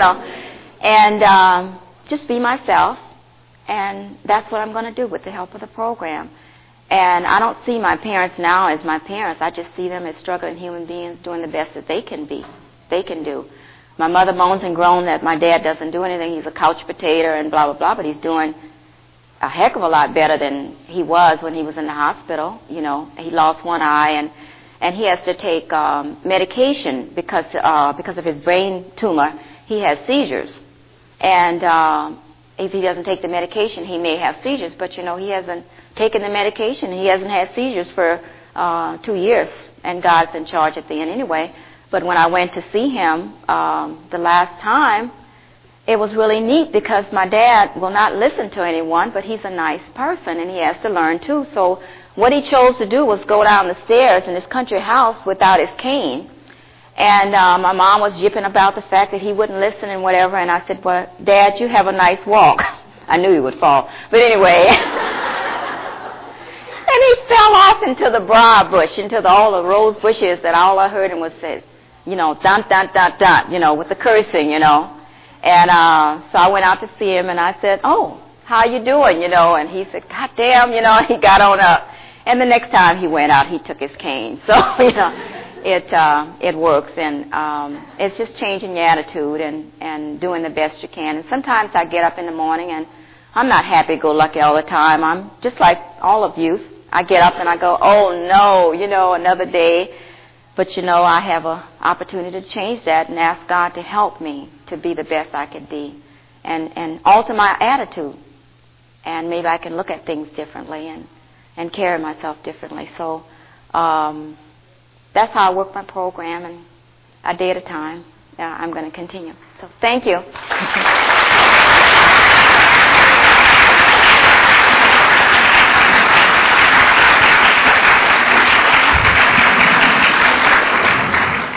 Speaker 3: and just be myself. And that's what I'm going to do with the help of the program. And I don't see my parents now as my parents. I just see them as struggling human beings doing the best that they can do. My mother moans and groans that my dad doesn't do anything. He's a couch potato and blah, blah, blah, but he's doing a heck of a lot better than he was when he was in the hospital. He lost one eye, and he has to take medication because of his brain tumor. He has seizures. And if he doesn't take the medication, he may have seizures. But, he hasn't taken the medication. He hasn't had seizures for 2 years, and God's in charge at the end anyway. But when I went to see him the last time, it was really neat because my dad will not listen to anyone, but he's a nice person, and he has to learn too. So what he chose to do was go down the stairs in his country house without his cane. And my mom was jipping about the fact that he wouldn't listen and whatever. And I said, well, Dad, you have a nice walk. I knew he would fall. But anyway. And he fell off into the briar bush, into all the rose bushes, that all I heard him was say, dun, dun, dun, dun, with the cursing, And so I went out to see him, and I said, oh, how you doing, And he said, God damn, he got on up. And the next time he went out, he took his cane. So, it works, and it's just changing your attitude and doing the best you can. And sometimes I get up in the morning, and I'm not happy-go-lucky all the time. I'm just like all of you. I get up and I go, oh, no, another day. But, I have an opportunity to change that and ask God to help me to be the best I could be and alter my attitude. And maybe I can look at things differently and carry myself differently. So that's how I work my program, and a day at a time. I'm going to continue. So thank you.